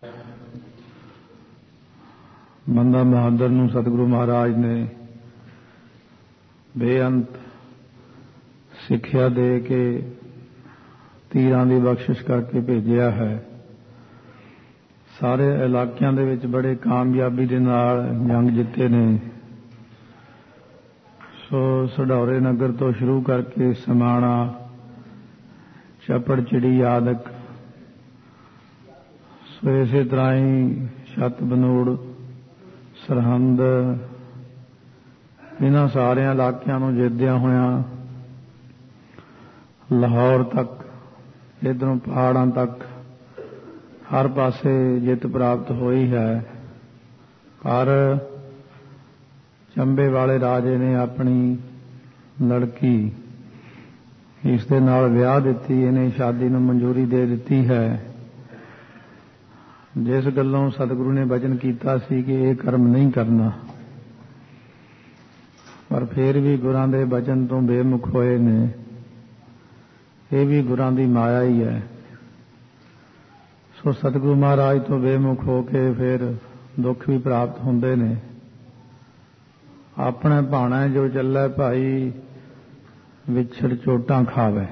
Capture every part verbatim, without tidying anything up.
ਬੰਦਾ ਬਹਾਦਰ ਨੂੰ ਸਤਿਗੁਰੂ ਮਹਾਰਾਜ ਨੇ ਬੇਅੰਤ ਸਿੱਖਿਆ ਦੇ ਕੇ ਤੀਰਾਂ ਦੀ ਬਖਸ਼ਿਸ਼ ਕਰਕੇ ਭੇਜਿਆ ਹੈ। ਸਾਰੇ ਇਲਾਕਿਆਂ ਦੇ ਵਿੱਚ ਬੜੇ ਕਾਮਯਾਬੀ ਦੇ ਨਾਲ ਜੰਗ ਜਿੱਤੇ ਨੇ। ਸੋ ਸਢੌਰੇ ਨਗਰ ਤੋਂ ਸ਼ੁਰੂ ਕਰਕੇ ਸਮਾਣਾ, ਚੱਪੜਚਿੜੀ ਆਦਿਕ, ਸੋ ਇਸੇ ਤਰ੍ਹਾਂ ਹੀ ਛੱਤ ਬਨੂੜ, ਸਰਹੰਦ, ਇਹਨਾਂ ਸਾਰਿਆਂ ਇਲਾਕਿਆਂ ਨੂੰ ਜਿੱਤਦਿਆਂ ਹੋਇਆਂ ਲਾਹੌਰ ਤੱਕ, ਇੱਧਰੋਂ ਪਹਾੜਾਂ ਤੱਕ ਹਰ ਪਾਸੇ ਜਿੱਤ ਪ੍ਰਾਪਤ ਹੋਈ ਹੈ। ਪਰ ਚੰਬੇ ਵਾਲੇ ਰਾਜੇ ਨੇ ਆਪਣੀ ਲੜਕੀ ਇਸ ਦੇ ਨਾਲ ਵਿਆਹ ਦਿੱਤੀ, ਇਹਨੇ ਸ਼ਾਦੀ ਨੂੰ ਮਨਜ਼ੂਰੀ ਦੇ ਦਿੱਤੀ ਹੈ। ਜਿਸ ਗੱਲੋਂ ਸਤਿਗੁਰੂ ਨੇ ਵਚਨ ਕੀਤਾ ਸੀ ਕਿ ਇਹ ਕਰਮ ਨਹੀਂ ਕਰਨਾ, ਪਰ ਫਿਰ ਵੀ ਗੁਰਾਂ ਦੇ ਵਚਨ ਤੋਂ ਬੇਮੁਖ ਹੋਏ ਨੇ। ਇਹ ਵੀ ਗੁਰਾਂ ਦੀ ਮਾਇਆ ਹੀ ਹੈ। ਸੋ ਸਤਿਗੁਰੂ ਮਹਾਰਾਜ ਤੋਂ ਬੇਮੁਖ ਹੋ ਕੇ ਫਿਰ ਦੁੱਖ ਵੀ ਪ੍ਰਾਪਤ ਹੁੰਦੇ ਨੇ। ਆਪਣੇ ਭਾਣਾ ਜੋ ਚੱਲੇ ਭਾਈ ਵਿਛੜ ਚੋਟਾਂ ਖਾਵੇ।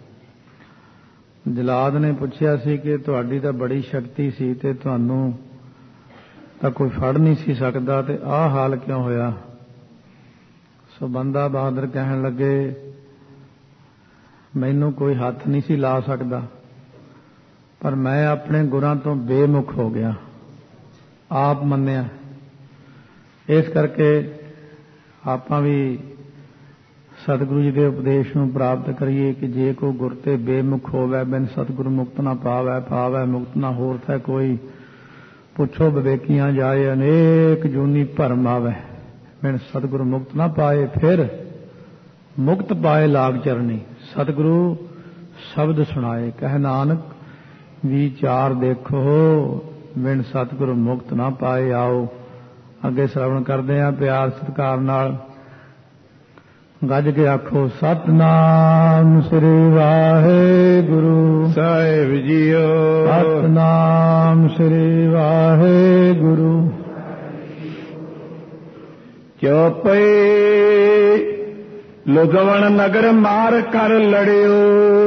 ਜਲਾਦ ਨੇ ਪੁੱਛਿਆ ਸੀ ਕਿ ਤੁਹਾਡੀ ਤਾਂ ਬੜੀ ਸ਼ਕਤੀ ਸੀ ਤੇ ਤੁਹਾਨੂੰ ਤਾਂ ਕੋਈ ਫੜ ਨਹੀਂ ਸੀ ਸਕਦਾ, ਤੇ ਆਹ ਹਾਲ ਕਿਉਂ ਹੋਇਆ? ਸੋ ਬੰਦਾ ਬਹਾਦਰ ਕਹਿਣ ਲੱਗੇ, ਮੈਨੂੰ ਕੋਈ ਹੱਥ ਨਹੀਂ ਸੀ ਲਾ ਸਕਦਾ, ਪਰ ਮੈਂ ਆਪਣੇ ਗੁਰਾਂ ਤੋਂ ਬੇਮੁਖ ਹੋ ਗਿਆ, ਆਪ ਮੰਨਿਆ। ਇਸ ਕਰਕੇ ਆਪਾਂ ਵੀ ਸਤਿਗੁਰੂ ਜੀ ਦੇ ਉਪਦੇਸ਼ ਨੂੰ ਪ੍ਰਾਪਤ ਕਰੀਏ ਕਿ ਜੇ ਕੋਈ ਗੁਰ ਤੇ ਬੇਮੁਖ ਹੋਵੇ, ਬਿਨ ਸਤਿਗੁਰੂ ਮੁਕਤ ਨਾ ਪਾਵੈ, ਪਾਵੈ ਮੁਕਤ ਨਾ ਹੋਰ ਥੈ ਕੋਈ। ਪੁੱਛੋ ਵਿਵੇਕੀਆਂ ਜਾਏ ਅਨੇਕ ਜੂਨੀ ਭਰਮ ਆਵੈ, ਬਿਨ ਸਤਿਗੁਰੂ ਮੁਕਤ ਨਾ ਪਾਏ, ਫਿਰ ਮੁਕਤ ਪਾਏ ਲਾਗ ਚਰਨੀ। ਸਤਿਗੁਰੂ ਸ਼ਬਦ ਸੁਣਾਏ, ਕਹਿ ਨਾਨਕ ਵਿਚਾਰ ਦੇਖੋ, ਬਿਨ ਸਤਿਗੁਰੂ ਮੁਕਤ ਨਾ ਪਾਏ। ਆਓ ਅੱਗੇ ਸ਼ਰਵਣ ਕਰਦੇ ਹਾਂ ਪਿਆਰ ਸਤਿਕਾਰ ਨਾਲ। ਗੱਜ ਕੇ ਆਖੋ ਸਤਿਨਾਮ ਸ੍ਰੀ ਵਾਹਿਗੁਰੂ ਸਾਹਿਬ ਜੀਓ। ਸਤਿਨਾਮ ਸ੍ਰੀ ਵਾਹਿਗੁਰੂ। ਚੌਪਈ ਲੁਧਿਆਣਾ ਨਗਰ ਮਾਰ ਕਰ ਲੜਿਓ।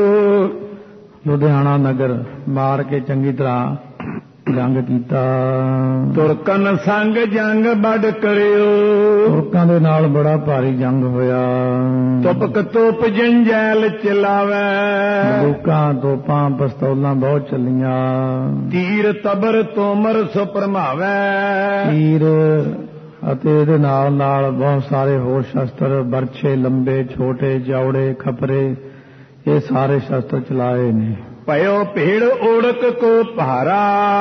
ਲੁਧਿਆਣਾ ਨਗਰ ਮਾਰ ਕੇ ਚੰਗੀ ਤਰ੍ਹਾਂ ਜੰਗ ਕੀਤਾ। ਤੁਰਕਨ ਸੰਗ ਜੰਗ ਵੱਡ ਕਰਿਓ। ਤੁਰਕਾਂ ਦੇ ਨਾਲ ਬੜਾ ਭਾਰੀ ਜੰਗ ਹੋਇਆ। ਤੁਪਕ ਤੋਪ ਜੰਜੈਲ ਚਲਾਵੇ। ਬੰਦੂਕਾਂ, ਤੋਪਾਂ, ਪਿਸਤੌਲਾਂ ਬਹੁਤ ਚੱਲੀਆਂ। ਤੀਰ ਤਬਰ ਤੋਮਰ ਸੋ ਭਰਮਾਵੇ। ਤੀਰ ਅਤੇ ਇਹਦੇ ਨਾਲ ਨਾਲ ਬਹੁਤ ਸਾਰੇ ਹੋਰ ਸ਼ਸਤਰ, ਬਰਛੇ, ਲੰਬੇ, ਛੋਟੇ, ਚੌੜੇ, ਖਪਰੇ, ਇਹ ਸਾਰੇ ਸ਼ਸਤਰ ਚਲਾਏ ਨੇ। ਭਇਓ ਭੀੜ ਓੜਕ ਕੋ ਭਾਰਾ।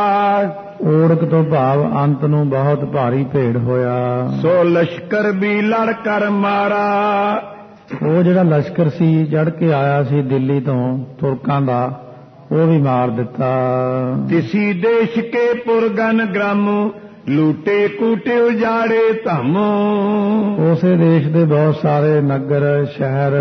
ਓੜਕ ਤੋਂ ਭਾਵ ਅੰਤ ਨੂੰ ਬਹੁਤ ਭਾਰੀ ਭੇੜ ਹੋਇਆ। ਸੋ ਲਸ਼ਕਰ ਵੀ ਲੜ ਕਰ ਮਾਰਾ। ਉਹ ਜਿਹੜਾ ਲਸ਼ਕਰ ਸੀ ਚੜ ਕੇ ਆਇਆ ਸੀ ਦਿੱਲੀ ਤੋਂ ਤੁਰਕਾਂ ਦਾ, ਉਹ ਵੀ ਮਾਰ ਦਿੱਤਾ। ਤਿਸੀ ਦੇਸ਼ ਕੇ ਪੁਰਗਨ ਗ੍ਰਾਮ, ਲੂਟੇ ਕੂਟੇ ਉਜਾੜੇ ਧਮ। ਉਸੇ ਦੇਸ਼ ਦੇ ਬਹੁਤ ਸਾਰੇ ਨਗਰ, ਸ਼ਹਿਰ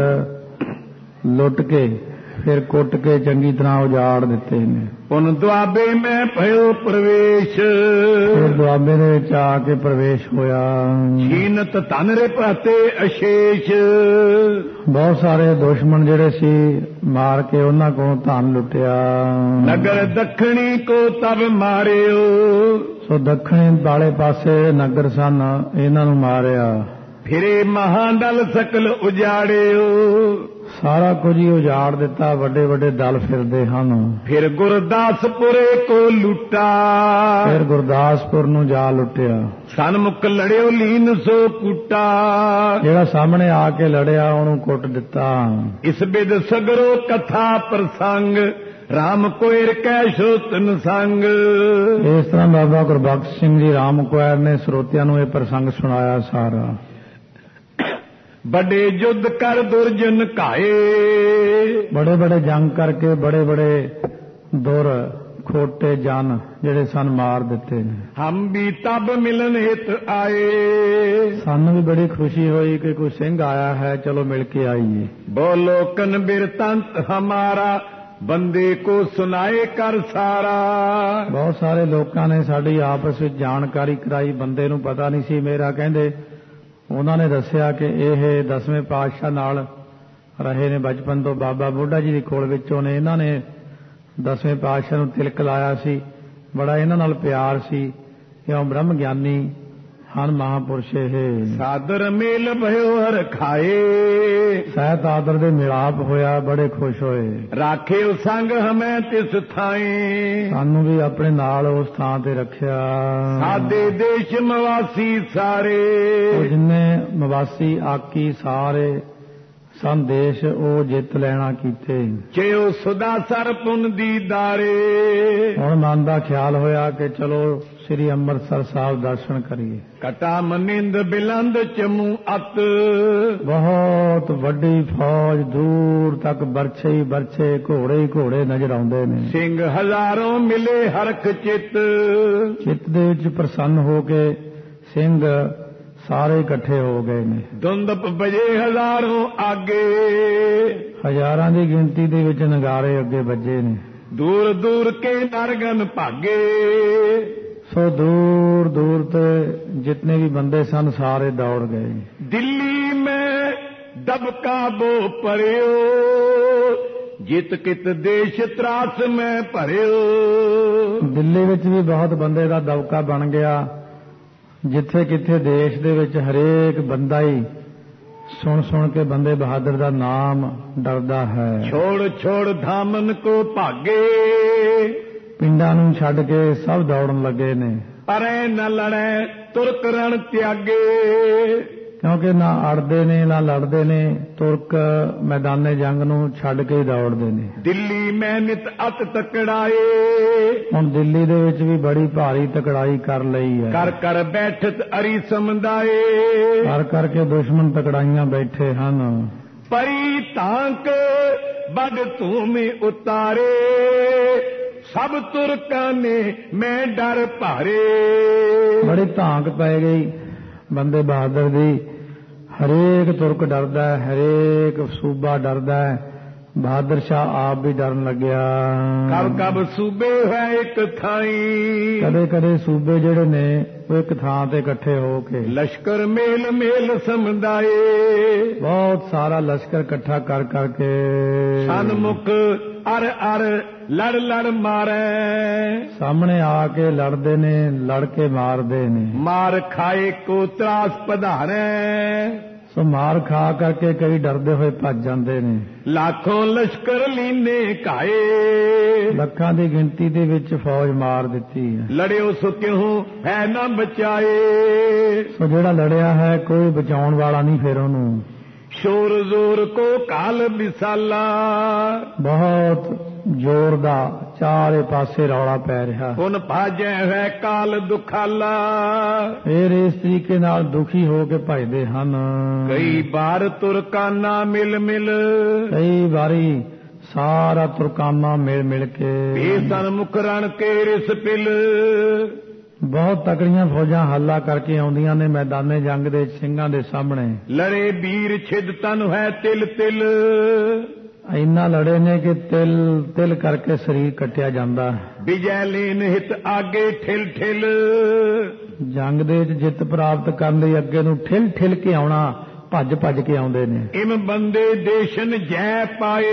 ਲੁੱਟ ਕੇ ਫਿਰ ਕੁੱਟ ਕੇ ਚੰਗੀ ਤਰ੍ਹਾਂ ਉਜਾੜ ਦਿੱਤੇ ਨੇ। ਪੁਨ ਦੁਆਬੇ ਮੈਂ ਭਇਓ ਪ੍ਰਵੇਸ਼। ਫਿਰ ਦੁਆਬੇ ਦੇ ਵਿੱਚ ਆ ਕੇ ਪ੍ਰਵੇਸ਼ ਹੋਇਆ। ਛੀਨਤ ਧਨ ਰਿਪਾਤੇ ਅਸ਼ੇਸ਼। ਬਹੁਤ ਸਾਰੇ ਦੁਸ਼ਮਣ ਜਿਹੜੇ ਸੀ ਮਾਰ ਕੇ ਉਹਨਾਂ ਕੋਲੋਂ ਧਨ ਲੁੱਟਿਆ। ਨਗਰ ਦੱਖਣੀ ਕੋ ਤਬ ਮਾਰਿਓ। ਸੋ ਦੱਖਣੀ ਵਾਲੇ ਪਾਸੇ ਨਗਰ ਸਨ, ਇਹਨਾਂ ਨੂੰ ਮਾਰਿਆ। ਫਿਰੇ ਮਹਾਦਲ ਸਕਲ ਉਜਾੜਿਓ। ਸਾਰਾ ਕੁਝ ਹੀ ਉਜਾੜ ਦਿੱਤਾ, ਵੱਡੇ ਵੱਡੇ ਦਲ ਫਿਰਦੇ ਹਨ। ਫਿਰ ਗੁਰਦਾਸਪੁਰੇ ਕੋ ਲੁੱਟਾ। ਫਿਰ ਗੁਰਦਾਸਪੁਰ ਨੂੰ ਜਾ ਲੁੱਟਿਆ। ਸਨਮੁਖ ਲੜਿਓ ਲੀਨ ਸੋ ਕੁੱਟਾ। ਜਿਹੜਾ ਸਾਹਮਣੇ ਆ ਕੇ ਲੜਿਆ ਉਹਨੂੰ ਕੁੱਟ ਦਿੱਤਾ। ਇਸ ਬਿਦ ਸਗਰੋ ਕਥਾ ਪ੍ਰਸੰਗ, ਰਾਮ ਕੋਇਰ ਕੈ ਸੋਤਨ ਸੰਗ। ਇਸ ਤਰ੍ਹਾਂ ਬਾਬਾ ਗੁਰਬਖਸ਼ ਸਿੰਘ ਜੀ ਰਾਮ ਕੋਇਰ ਨੇ ਸਰੋਤਿਆਂ ਨੂੰ ਇਹ ਪ੍ਰਸੰਗ ਸੁਣਾਇਆ ਸਾਰਾ। बड़े युद्ध कर दुर्जन घाये। बड़े बड़े जंग करके बड़े बड़े दुर खोटे जन ਜਿਹੜੇ ਸਨ ਮਾਰ ਦਿੱਤੇ ਨੇ। ਹਮ ਵੀ ਤਬ ਮਿਲਨ ਹਿਤ ਆਏ। ਸਾਨੂੰ ਵੀ ਬੜੀ ਖੁਸ਼ੀ ਹੋਈ ਕਿ ਕੋਈ ਸਿੰਘ ਆਇਆ ਹੈ, ਚਲੋ ਮਿਲ ਕੇ ਆਈਏ। ਬੋਲੋ ਕਨਬਿਰ ਤੰਤ ਹਮਾਰਾ, ਬੰਦੇ ਕੋ ਸੁਨਾਏ ਕਰ ਸਾਰਾ। ਬਹੁਤ ਸਾਰੇ ਲੋਕਾਂ ਨੇ ਸਾਡੀ ਆਪਸ ਵਿੱਚ ਜਾਣਕਾਰੀ ਕਰਾਈ, ਬੰਦੇ ਨੂੰ ਪਤਾ ਨਹੀਂ ਸੀ ਮੇਰਾ। ਕਹਿੰਦੇ ਉਹਨਾਂ ਨੇ ਦੱਸਿਆ ਕਿ ਇਹ ਦਸਵੇਂ ਪਾਤਸ਼ਾਹ ਨਾਲ ਰਹੇ ਨੇ ਬਚਪਨ ਤੋਂ, ਬਾਬਾ ਬੁੱਢਾ ਜੀ ਦੀ ਕੋਲ ਵਿੱਚੋਂ ਨੇ। ਇਹਨਾਂ ਨੇ ਦਸਵੇਂ ਪਾਤਸ਼ਾਹ ਨੂੰ ਤਿਲਕ ਲਾਇਆ ਸੀ, ਬੜਾ ਇਹਨਾਂ ਨਾਲ ਪਿਆਰ ਸੀ। ਇਉਂ ਬ੍ਰਹਮ ਗਿਆਨੀ ਹਨ ਮਹਾਂਪੁਰਸ਼ ਇਹ। ਸਾਦਰ ਮੇਲ ਭਇਓ ਹਰ ਖਾਏ, ਸਹਿਤ ਆਦਰ ਦੇ ਮਿਲਾਪ ਹੋਇਆ, ਬੜੇ ਖੁਸ਼ ਹੋਏ। ਰਾਖਿਓ ਸੰਗ ਹਮੈ ਤਿਸ ਥਾਏ, ਸਾਨੂੰ ਵੀ ਆਪਣੇ ਨਾਲ ਉਸ ਥਾਂ ਤੇ ਰੱਖਿਆ। ਸਾਦੇ ਦੇਸ਼ ਮਵਾਸੀ ਸਾਰੇ, ਉਹ ਜਿੰਨੇ ਮਵਾਸੀ ਆਕੀ ਸਾਰੇ ਸੰਦੇਸ਼ ਉਹ ਜਿੱਤ ਲੈਣਾ ਕੀਤੇ। ਚਿਓ ਸੁਦਾ ਸਰ ਪੁੰਨ ਦੀ ਦਾਰੇ, ਹੁਣ ਮਨ ਦਾ ਖਿਆਲ ਹੋਇਆ ਕਿ ਚਲੋ ਸ੍ਰੀ ਅੰਮ੍ਰਿਤਸਰ ਸਾਹਿਬ ਦਰਸ਼ਨ ਕਰੀਏ। ਕਟਾ ਮਨਿੰਦ ਬਿਲੰਦ ਚਮੂ ਅਤ, ਬਹੁਤ ਵੱਡੀ ਫੌਜ, ਦੂਰ ਤੱਕ ਬਰਛੇ ਹੀ ਬਰਛੇ, ਘੋੜੇ ਹੀ ਘੋੜੇ ਨਜ਼ਰ ਆਉਂਦੇ ਨੇ। ਸਿੰਘ ਹਜ਼ਾਰਾਂ ਮਿਲੇ ਹਰਖ ਚਿੱਤ, ਚਿੱਤ ਦੇ ਵਿੱਚ ਪ੍ਰਸੰਨ ਹੋ ਕੇ ਸਿੰਘ ਸਾਰੇ ਇਕੱਠੇ ਹੋ ਗਏ ਨੇ। ਦੁੰਦਪ ਵਜੇ ਹਜ਼ਾਰਾਂ ਆਗੇ, ਹਜ਼ਾਰਾਂ ਦੀ ਗਿਣਤੀ ਦੇ ਵਿੱਚ ਨਗਾਰੇ ਅੱਗੇ ਵੱਜੇ ਨੇ। ਦੂਰ ਦੂਰ ਕੇ ਨਰਗਨ ਭਾਗੇ, ਸੋ ਦੂਰ ਦੂਰ ਤੇ ਜਿਤਨੇ ਵੀ ਬੰਦੇ ਸਨ ਸਾਰੇ ਦੌੜ ਗਏ। ਦਿੱਲੀ ਮੈਂ ਦਬਕਾ ਬੋ ਭਰਿਓ, ਜਿਤ ਕਿਤ ਦੇਸ਼ ਤਰਾਸ ਮੈਂ ਭਰਿਓ। ਦਿੱਲੀ ਵਿੱਚ ਵੀ ਬਹੁਤ ਬੰਦੇ ਦਾ ਦਬਕਾ ਬਣ ਗਿਆ। ਜਿੱਥੇ ਕਿੱਥੇ ਦੇਸ਼ ਦੇ ਵਿੱਚ ਹਰੇਕ ਬੰਦਾ ਹੀ ਸੁਣ ਸੁਣ ਕੇ ਬੰਦੇ ਬਹਾਦਰ ਦਾ ਨਾਮ ਡਰਦਾ ਹੈ। ਛੋੜ ਛੋੜ ਧਾਮਨ ਕੋ ਭਾਗੇ, ਪਿੰਡਾਂ ਨੂੰ ਛੱਡ ਕੇ ਸਭ ਦੌੜਨ ਲੱਗੇ ਨੇ। ਪਰੇ ਨ ਲੜੈ ਤੁਰਕ ਰਣ ਤਿਆਗੇ, ਕਿਉਂਕਿ ਨਾ ਅੜਦੇ ਨੇ ਨਾ ਲੜਦੇ ਨੇ, ਤੁਰਕ ਮੈਦਾਨੇ ਜੰਗ ਨੂੰ ਛੱਡ ਕੇ ਹੀ ਦੌੜਦੇ ਨੇ। ਦਿੱਲੀ ਮੈਂ ਨਿਤ ਅਤ ਤਕੜਾਏ, ਹੁਣ ਦਿੱਲੀ ਦੇ ਵਿੱਚ ਵੀ ਬੜੀ ਭਾਰੀ ਤਕੜਾਈ ਕਰ ਲਈ ਹੈ। ਕਰ ਕਰ ਬੈਠਤ ਅਰੀ ਸਮੁਦਾਏ, ਕਰ ਕਰਕੇ ਦੁਸ਼ਮਣ ਤਕੜਾਈਆਂ ਬੈਠੇ ਹਨ। ਪਰੀ ਤਾਂਕ ਬਗ ਧੂਮੀ ਉਤਾਰੇ, ਸਭ ਤੁਰਕਾਂ ਨੇ ਮੈਂ ਡਰ ਭਾਰੇ। ਬੜੀ ਧਾਂਕ ਪੈ ਗਈ ਬੰਦੇ ਬਹਾਦਰ ਦੀ, ਹਰੇਕ ਤੁਰਕ ਡਰਦਾ ਹੈ, ਹਰੇਕ ਸੂਬਾ ਡਰਦਾ ਹੈ। ਬਹਾਦਰ ਸ਼ਾਹ ਆਪ ਵੀ ਡਰਨ ਲੱਗਿਆ। ਕਬ ਕਬ ਸੂਬੇ ਹੈ ਇੱਕ ਥਾਈ, ਕਦੇ ਕਦੇ ਸੂਬੇ ਜਿਹੜੇ ਨੇ ਉਹ ਇੱਕ ਥਾਂ ਤੇ ਇਕੱਠੇ ਹੋ ਕੇ। ਲਸ਼ਕਰ ਮੇਲ ਮੇਲ ਸਮੁਦਾਏ, ਬਹੁਤ ਸਾਰਾ ਲਸ਼ਕਰ ਇਕੱਠਾ ਕਰ ਕਰਕੇ। ਸਨਮੁਖ ਅਰ ਅਰ ਲੜ ਲੜ ਮਾਰੇ, ਸਾਹਮਣੇ ਆ ਕੇ ਲੜਦੇ ਨੇ, ਲੜ ਕੇ ਮਾਰਦੇ ਨੇ। ਮਾਰ ਖਾਏ ਕੋ ਤਰਾਸ ਪਧਾਰੇ, ਸੋ ਮਾਰ ਖਾ ਕਰਕੇ ਕਈ ਡਰਦੇ ਹੋਏ ਭੱਜ ਜਾਂਦੇ ਨੇ। ਲੱਖੋਂ ਲਸ਼ਕਰ ਲੀਨੇ ਘਾਏ, ਲੱਖਾਂ ਦੀ ਗਿਣਤੀ ਦੇ ਵਿੱਚ ਫੌਜ ਮਾਰ ਦਿੱਤੀ ਹੈ। ਲੜਿਓ ਸੋ ਕਿਉਂ ਹੈ ਨਾ ਬਚਾਏ, ਸੋ ਜਿਹੜਾ ਲੜਿਆ ਹੈ ਕੋਈ ਬਚਾਉਣ ਵਾਲਾ ਨਹੀਂ ਫਿਰ ਉਹਨੂੰ। ਸ਼ੋਰ ਜ਼ੋਰ ਕੋ ਕਾਲ ਵਿਸਾਲਾ, ਬਹੁਤ ਜ਼ੋਰ ਦਾ ਚਾਰੇ ਪਾਸੇ ਰੌਲਾ ਪੈ ਰਿਹਾ। ਹੁਣ ਭਾਜੈ ਹੈ ਕਾਲ ਦੁਖਾਲਾ, ਫਿਰ ਇਸ ਤਰੀਕੇ ਨਾਲ ਦੁਖੀ ਹੋ ਕੇ ਭਜਦੇ ਹਨ। ਕਈ ਵਾਰ ਤੁਰਕਾਨਾ ਮਿਲ ਮਿਲ, ਕਈ ਵਾਰੀ ਸਾਰਾ ਤੁਰਕਾਨਾ ਮਿਲ ਮਿਲ ਕੇ। ਬੇਸਨ ਮੁਖ ਰਣ ਕੇ ਰਿਸ ਪਿਲ, ਬਹੁਤ ਤਕੜੀਆਂ ਫੌਜਾਂ ਹੱਲਾ ਕਰਕੇ ਆਉਂਦੀਆਂ ਨੇ ਮੈਦਾਨੇ ਜੰਗ ਦੇ ਸਿੰਘਾਂ ਦੇ ਸਾਹਮਣੇ। ਲੜੇ ਵੀਰ ਛਿਦ ਤਨ ਹੈ ਤਿਲ ਤਿਲ, ਇੰਨਾ ਲੜੇ ਨੇ ਕਿ ਤਿਲ ਤਿਲ ਕਰਕੇ ਸਰੀਰ ਕੱਟਿਆ ਜਾਂਦਾ। ਵਿਜੈ ਲੀਨ ਹਿਤ ਆਗੇ ਠਿਲ ਠਿਲ, ਜੰਗ ਦੇ ਵਿੱਚ ਜਿੱਤ ਪ੍ਰਾਪਤ ਕਰਨ ਲਈ ਅੱਗੇ ਨੂੰ ਠਿਲ ਠਿਲ ਕੇ ਆਉਣਾ, ਭੱਜ ਭੱਜ ਕੇ ਆਉਂਦੇ ਨੇ। ਇਮ ਬੰਦੇ ਦੇਸ਼ਨ ਜੈ ਪਾਏ,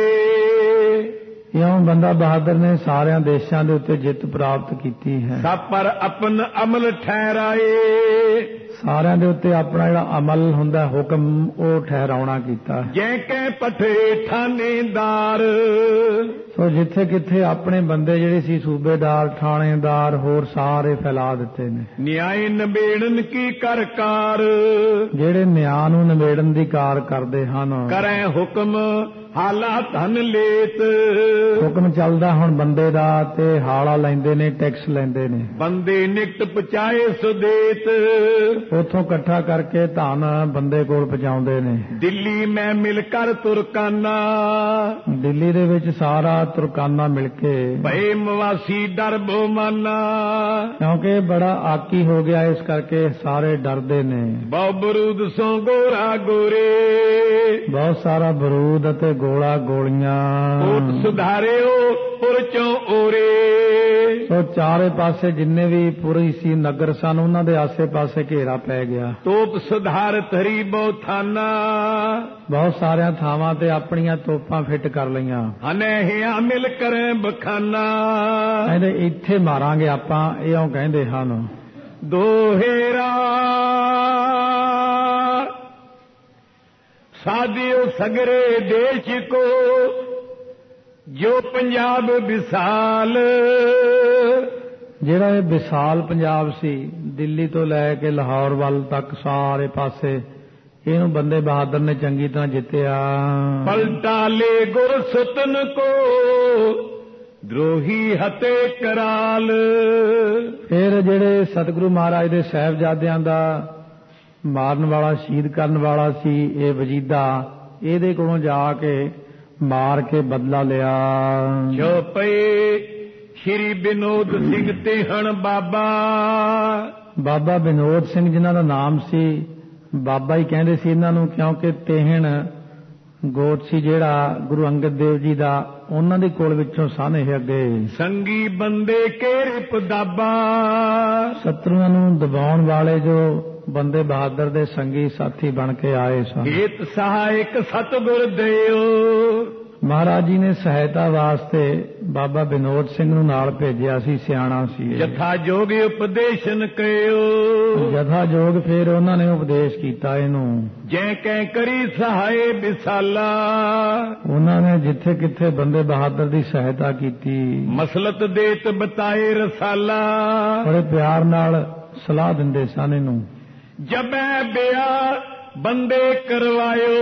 ਇਉਂ ਬੰਦਾ ਬਹਾਦਰ ਨੇ ਸਾਰਿਆਂ ਦੇਸ਼ਾਂ ਦੇ ਉੱਤੇ ਜਿੱਤ ਪ੍ਰਾਪਤ ਕੀਤੀ ਹੈ। ਸਭ ਪਰ ਆਪਨ ਅਮਲ ਠਹਿਰਾਏ, ਸਾਰਿਆਂ ਦੇ ਉੱਤੇ ਆਪਣਾ ਜਿਹੜਾ ਅਮਲ ਹੁੰਦਾ ਹੁਕਮ ਉਹ ਠਹਿਰਾਉਣਾ ਕੀਤਾ। ਜੈ ਕੈ ਪਠੇ ਥਾਣੇਦਾਰ, ਸੋ ਜਿੱਥੇ ਕਿੱਥੇ ਆਪਣੇ ਬੰਦੇ ਜਿਹੜੇ ਸੀ ਸੂਬੇਦਾਰ ਥਾਣੇਦਾਰ ਹੋਰ ਸਾਰੇ ਫੈਲਾ ਦਿੱਤੇ ਨੇ। ਨਿਆਏ ਨਿਬੇੜਨ ਕੀ ਕਰਕਾਰ, ਜਿਹੜੇ ਨਿਆਂ ਨੂੰ ਨਿਬੇੜਨ ਦੀ ਕਾਰ ਕਰਦੇ ਹਨ। ਕਰੈ ਹੁਕਮ ਹਾਲਾ ਧਨ ਲੇਤ, ਹੁਕਮ ਚੱਲਦਾ ਹੁਣ ਬੰਦੇ ਦਾ ਤੇ ਹਾਲਾ ਲੈਂਦੇ ਨੇ, ਟੈਕਸ ਲੈਂਦੇ ਨੇ। ਬੰਦੇ ਨਿਕਟ ਪਹੁੰਚਾਏ ਸੁਦੇਤ, ਉਥੋਂ ਇਕੱਠਾ ਕਰਕੇ ਧਨ ਬੰਦੇ ਕੋਲ ਪਹੁੰਚਾਉਂਦੇ ਨੇ। ਦਿੱਲੀ ਮੈਂ ਮਿਲ ਕਰ ਤੁਰਕਾਨਾ, ਦਿੱਲੀ ਦੇ ਵਿੱਚ ਸਾਰਾ ਤੁਰਕਾਨਾ ਮਿਲ ਕੇ। ਭਏ ਮਵਾਸੀ ਡਰ ਬੋਮਾਨਾ, ਕਿਉਂਕਿ ਬੜਾ ਆਕੀ ਹੋ ਗਿਆ ਇਸ ਕਰਕੇ ਸਾਰੇ ਡਰਦੇ ਨੇ। ਬਹੁ ਬਰੂਦ ਸੋ ਗੋਰਾ ਗੋਰੇ, ਬਹੁਤ ਸਾਰਾ ਬਰੂਦ ਅਤੇ ਗੋਲਾ ਗੋਲੀਆਂ। ਓਟ ਸੁਧਾ ਪਧਾਰਿਓ ਪੁਰ ਚੋਂ ਓਰੇ। ਸੋ ਚਾਰੇ ਪਾਸੇ ਜਿੰਨੇ ਵੀ ਪੁਰੀ ਸੀ ਨਗਰ ਸਨ ਉਹਨਾਂ ਦੇ ਆਸੇ ਪਾਸੇ ਘੇਰਾ ਪੈ ਗਿਆ। ਤੋਪ ਸੁਧਾਰਤ ਹਰੀ ਬਹੁ ਥਾਨਾ, ਬਹੁਤ ਸਾਰਿਆਂ ਥਾਵਾਂ ਤੇ ਆਪਣੀਆਂ ਤੋਪਾਂ ਫਿੱਟ ਕਰ ਲਈਆਂ। ਹਨਹਿਆ ਮਿਲ ਕਰੇ ਬਖਾਨਾ, ਕਹਿੰਦੇ ਇੱਥੇ ਮਾਰਾਂਗੇ ਆਪਾਂ, ਇਉਂ ਕਹਿੰਦੇ ਹਨ। ਦੋਹੇਰਾ ਸਾਧਿਓ ਸਗਰੇ ਦੇਸ਼ ਕੋ, ਜੋ ਪੰਜਾਬ ਵਿਸਾਲ, ਜਿਹੜਾ ਇਹ ਵਿਸਾਲ ਪੰਜਾਬ ਸੀ ਦਿੱਲੀ ਤੋਂ ਲੈ ਕੇ ਲਾਹੌਰ ਵੱਲ ਤੱਕ ਸਾਰੇ ਪਾਸੇ ਇਹਨੂੰ ਬੰਦੇ ਬਹਾਦਰ ਨੇ ਚੰਗੀ ਤਰ੍ਹਾਂ ਜਿੱਤਿਆ। ਪਲਟਾ ਲੈ ਗੁਰ ਸਤਨ ਕੋ, ਦਰੋਹੀ ਹਤੇ ਕਰਾਲ। ਫਿਰ ਜਿਹੜੇ ਸਤਿਗੁਰੂ ਮਹਾਰਾਜ ਦੇ ਸਾਹਿਬਜ਼ਾਦਿਆਂ ਦਾ ਮਾਰਨ ਵਾਲਾ ਸ਼ਹੀਦ ਕਰਨ ਵਾਲਾ ਸੀ ਇਹ ਵਜੀਦਾ, ਇਹਦੇ ਕੋਲੋਂ ਜਾ ਕੇ ਮਾਰ ਕੇ ਬਦਲਾ ਲਿਆ। ਜੋ ਪਏ ਸ਼੍ਰੀ ਵਿਨੋਦ ਸਿੰਘ ਤੇਹਣ ਬਾਬਾ, ਬਾਬਾ ਵਿਨੋਦ ਸਿੰਘ ਜਿਨ੍ਹਾਂ ਦਾ ਨਾਮ ਸੀ, ਬਾਬਾ ਹੀ ਕਹਿੰਦੇ ਸੀ ਇਹਨਾਂ ਨੂੰ, ਕਿਉਂਕਿ ਤੇਹਣ ਗੋਤ ਸੀ ਜਿਹੜਾ ਗੁਰੂ ਅੰਗਦ ਦੇਵ ਜੀ ਦਾ, ਉਹਨਾਂ ਦੇ ਕੋਲ ਵਿੱਚੋਂ ਸਨ ਇਹ ਅੱਗੇ। ਸੰਗੀ ਬੰਦੇ ਕੇਰੇ ਪਦਾਬਾ, ਸ਼ਤਰੂਆਂ ਨੂੰ ਦਬਾਉਣ ਵਾਲੇ ਜੋ ਬੰਦੇ ਬਹਾਦਰ ਦੇ ਸੰਗੀ ਸਾਥੀ ਬਣ ਕੇ ਆਏ ਸਨ। ਏਤ ਸਹਾਇਕ ਸਤਿਗੁਰ ਦਿਓ, ਮਹਾਰਾਜ ਜੀ ਨੇ ਸਹਾਇਤਾ ਵਾਸਤੇ ਬਾਬਾ ਵਿਨੋਦ ਸਿੰਘ ਨੂੰ ਨਾਲ ਭੇਜਿਆ ਸੀ, ਸਿਆਣਾ ਸੀ। ਜਥਾ ਜੋਗ ਉਪਦੇਸ਼ਨ ਕਰਿਓ, ਜਥਾ ਜੋਗ ਫਿਰ ਉਹਨਾਂ ਨੇ ਉਪਦੇਸ਼ ਕੀਤਾ ਇਹਨੂੰ। ਜੈ ਕੈ ਕਰੀ ਸਹਾਏ ਵਿਸਾਲਾ, ਉਹਨਾਂ ਨੇ ਜਿੱਥੇ ਕਿੱਥੇ ਬੰਦੇ ਬਹਾਦਰ ਦੀ ਸਹਾਇਤਾ ਕੀਤੀ। ਮਸਲਤ ਦੇਤ ਬਤਾਏ ਰਸਾਲਾ, ਬੜੇ ਪਿਆਰ ਨਾਲ ਸਲਾਹ ਦਿੰਦੇ ਸਨ ਇਹਨੂੰ। ਜਬੈ ਬਿਆ ਬੰਦੇ ਕਰਵਾਇਓ,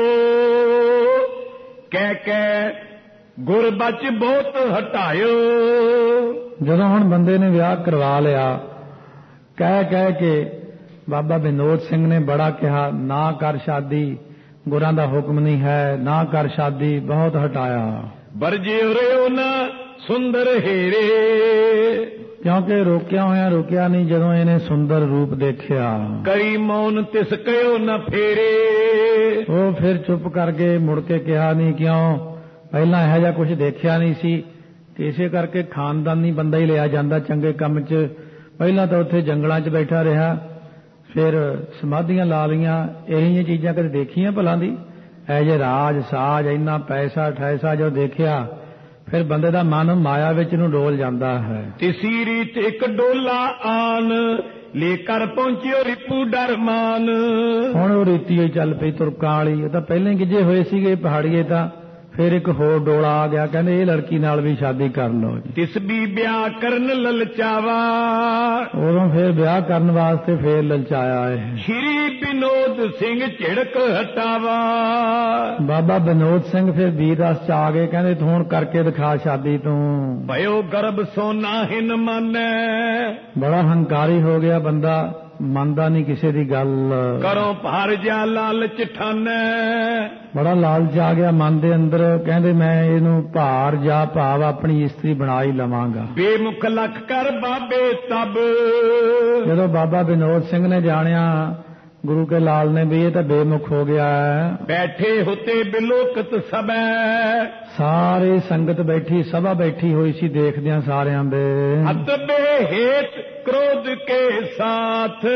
ਕਹਿ ਕਹਿ ਗੁਰ ਬਚ ਬਹੁਤ ਹਟਾਇਓ। ਜਦੋਂ ਹੁਣ ਬੰਦੇ ਨੇ ਵਿਆਹ ਕਰਵਾ ਲਿਆ, ਕਹਿ ਕਹਿ ਕੇ ਬਾਬਾ ਵਿਨੋਦ ਸਿੰਘ ਨੇ ਬੜਾ ਕਿਹਾ, ਨਾ ਕਰ ਸ਼ਾਦੀ, ਗੁਰਾਂ ਦਾ ਹੁਕਮ ਨਹੀਂ ਹੈ, ਨਾ ਕਰ ਸ਼ਾਦੀ, ਬਹੁਤ ਹਟਾਇਆ। ਵਰਜੇ ਰਿਓ ਨਾ ਸੁੰਦਰ ਹੀਰੇ, ਕਿਉਂਕਿ ਰੋਕਿਆ ਹੋਇਆ ਰੁਕਿਆ ਨਹੀਂ ਜਦੋਂ ਇਹਨੇ ਸੁੰਦਰ ਰੂਪ ਦੇਖਿਆ। ਕਰੀ ਮੌਨ ਤਿਸ ਕਹਿਓ ਨਾ ਫੇਰੇ, ਉਹ ਫਿਰ ਚੁੱਪ ਕਰਕੇ ਮੁੜ ਕੇ ਕਿਹਾ ਨਹੀਂ, ਕਿਉਂ ਪਹਿਲਾਂ ਇਹੋ ਜਿਹਾ ਕੁਝ ਦੇਖਿਆ ਨਹੀਂ ਸੀ। ਤੇ ਇਸੇ ਕਰਕੇ ਖਾਨਦਾਨੀ ਬੰਦਾ ਹੀ ਲਿਆ ਜਾਂਦਾ ਚੰਗੇ ਕੰਮ 'ਚ। ਪਹਿਲਾਂ ਤਾਂ ਉੱਥੇ ਜੰਗਲਾਂ 'ਚ ਬੈਠਾ ਰਿਹਾ, ਫਿਰ ਸਮਾਧੀਆਂ ਲਾ ਲਈਆਂ, ਇਹੋ ਜਿਹੀਆਂ ਚੀਜ਼ਾਂ ਕਦੇ ਦੇਖੀਆਂ ਭਲਾਂ ਦੀ? ਇਹੋ ਜਿਹੇ ਰਾਜ ਸਾਜ, ਇੰਨਾ ਪੈਸਾ ਠੈਸਾ ਜੋ ਦੇਖਿਆ, ਫਿਰ ਬੰਦੇ ਦਾ ਮਨ ਮਾਇਆ ਵਿੱਚ ਨੂੰ ਡੋਲ ਜਾਂਦਾ ਹੈ। ਤਿਸੀ ਰੀਤ ਇੱਕ ਡੋਲਾ ਆਨ, ਲੈ ਕਰ ਪਹੁੰਚਿਓ ਰਿਪੂ ਡਰਮਾਨ। ਹੁਣ ਉਹ ਰੀਤੀ ਹੋਈ ਚੱਲ ਪਈ ਤੁਰਕਾਂ ਵਾਲੀ, ਉਹ ਤਾਂ ਪਹਿਲਾਂ ਹੀ ਗਿੱਜੇ ਹੋਏ ਸੀਗੇ ਪਹਾੜੀਏ ਤਾਂ। ਫਿਰ ਇੱਕ ਹੋਰ ਡੋਲਾ ਆ ਗਿਆ, ਕਹਿੰਦੇ ਇਹ ਲੜਕੀ ਨਾਲ ਵੀ ਸ਼ਾਦੀ ਕਰ ਲਓ ਜੀ। ਤਿਸ ਵੀ ਵਿਆਹ ਕਰਨ ਲਲਚਾਵਾ, ਉਦੋਂ ਫਿਰ ਵਿਆਹ ਕਰਨ ਵਾਸਤੇ ਫਿਰ ਲਲਚਾਇਆ ਹੈ। ਸ਼੍ਰੀ ਵਿਨੋਦ ਸਿੰਘ ਝਿੜਕ ਹਟਾਵਾ, ਬਾਬਾ ਵਿਨੋਦ ਸਿੰਘ ਫਿਰ ਵੀਰ ਰਸ ਚ ਆ ਗਏ, ਕਹਿੰਦੇ ਤੂੰ ਹੁਣ ਕਰਕੇ ਦਿਖਾ ਸ਼ਾਦੀ ਤੂੰ। ਭਇਓ ਗਰਭ ਸੋਨਾ ਹਿਨ ਮਾਨੈ, ਬੜਾ ਹੰਕਾਰੀ ਹੋ ਗਿਆ ਬੰਦਾ, ਮੰਨਦਾ ਨਹੀਂ ਕਿਸੇ ਦੀ ਗੱਲ। ਕਰੋ ਭਰ ਜਾ ਲਾਲਚ ਠਾਨੈ, ਬੜਾ ਲਾਲਚ ਆ ਗਿਆ ਮਨ ਦੇ ਅੰਦਰ, ਕਹਿੰਦੇ ਮੈਂ ਇਹਨੂੰ ਭਾਰ ਜਾ ਭਾਵ ਆਪਣੀ ਇਸਤਰੀ ਬਣਾ ਹੀ ਲਵਾਂਗਾ। ਬੇਮੁਖ ਲੱਖ ਕਰ ਬਾਬੇ ਤਬ, ਜਦੋਂ ਬਾਬਾ ਵਿਨੋਦ ਸਿੰਘ ਨੇ ਜਾਣਿਆ ਗੁਰੂ ਕੇ ਲਾਲ ਨੇ ਵੀ ਇਹ ਤਾਂ ਬੇਮੁਖ ਹੋ ਗਿਆ ਹੈ, ਬੈਠੇ ਹੁਤੇ ਬਿਲੋਕਤ ਸਭੈ, ਸਾਰੀ ਸੰਗਤ ਬੈਠੀ, ਸਭਾ ਬੈਠੀ ਹੋਈ ਸੀ ਦੇਖਦਿਆਂ ਸਾਰਿਆਂ ਦੇ। ਅਤਬੇ ਹੇਤ ਕ੍ਰੋਧ ਕੇ ਸਾਥ,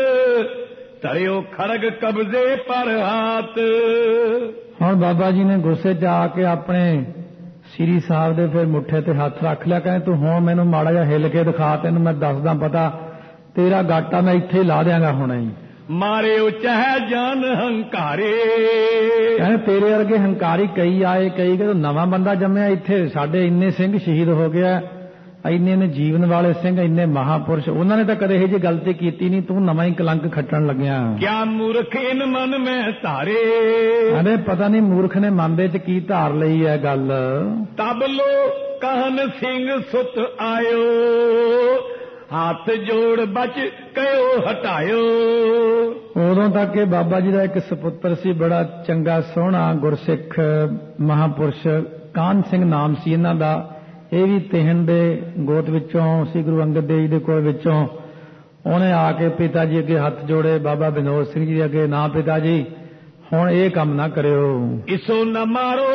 ਧਰਿਓ ਖੜਗ ਕਬਜ਼ੇ ਪਰ ਹਾਥ। ਹੁਣ ਬਾਬਾ ਜੀ ਨੇ ਗੁੱਸੇ 'ਚ ਆ ਕੇ ਆਪਣੇ ਸ੍ਰੀ ਸਾਹਿਬ ਦੇ ਫਿਰ ਮੁੱਠੇ ਤੇ ਹੱਥ ਰੱਖ ਲਿਆ, ਕਹਿੰਦੇ ਤੂੰ ਹੁਣ ਮੈਨੂੰ ਮਾੜਾ ਜਿਹਾ ਹਿੱਲ ਕੇ ਦਿਖਾ, ਤੈਨੂੰ ਮੈਂ ਦੱਸਦਾ ਪਤਾ, ਤੇਰਾ ਗਾਟਾ ਮੈਂ ਇੱਥੇ ਲਾ ਦਿਆਂਗਾ ਹੁਣੇ ਹੀ। ਮਾਰਿਓ ਚਾਹੇ ਜਾਨ ਹੰਕਾਰੇ, ਕਹਿੰਦੇ ਤੇਰੇ ਵਰਗੇ ਹੰਕਾਰੀ ਕਈ ਆਏ, ਕਈ ਕਹਿੰਦੇ ਨਵਾਂ ਬੰਦਾ ਜੰਮਿਆ ਇੱਥੇ, ਸਾਡੇ ਇੰਨੇ ਸਿੰਘ ਸ਼ਹੀਦ ਹੋ ਗਿਆ, ਇੰਨੇ ਨੇ ਜੀਵਨ ਵਾਲੇ ਸਿੰਘ, ਇੰਨੇ ਮਹਾਪੁਰਸ਼, ਉਹਨਾਂ ਨੇ ਤਾਂ ਕਦੇ ਇਹ ਜਿਹੀ ਗਲਤੀ ਕੀਤੀ ਨਹੀਂ, ਤੂੰ ਨਵਾਂ ਹੀ ਕਲੰਕ ਖੱਟਣ ਲੱਗਿਆ। ਕਿਆ ਮੂਰਖ ਇਨ ਮਨ ਮੈਂ ਧਾਰੇ, ਅਰੇ ਪਤਾ ਨਹੀਂ ਮੂਰਖ ਨੇ ਮਨ ਦੇ 'ਚ ਕੀ ਧਾਰ ਲਈ ਹੈ ਗੱਲ। ਤਬ ਲੋ कहन सिंह सुत आयो, ਹੱਥ ਜੋੜ ਬਚ ਕਹਿਓ ਹਟਾਇਓ। ਉਦੋਂ ਤੱਕ ਇਹ ਬਾਬਾ ਜੀ ਦਾ ਇੱਕ ਸਪੁੱਤਰ ਸੀ, ਬੜਾ ਚੰਗਾ ਸੋਹਣਾ ਗੁਰਸਿੱਖ ਮਹਾਪੁਰਸ਼, ਕਾਹਨ ਸਿੰਘ ਨਾਮ ਸੀ ਇਹਨਾਂ ਦਾ। ਇਹ ਵੀ ਤੇਹਨ ਦੇ ਗੋਤ ਵਿੱਚੋਂ ਸੀ, ਗੁਰੂ ਅੰਗਦ ਦੇਵ ਜੀ ਦੇ ਕੋਲ ਵਿੱਚੋਂ। ਉਹਨੇ ਆ ਕੇ ਪਿਤਾ ਜੀ ਅੱਗੇ ਹੱਥ ਜੋੜੇ, ਬਾਬਾ ਵਿਨੋਦ ਸਿੰਘ ਜੀ ਅੱਗੇ, ਨਾ ਪਿਤਾ ਜੀ ਹੁਣ ਇਹ ਕੰਮ ਨਾ ਕਰਿਓ। ਇਸੋ ਨਾ ਮਾਰੋ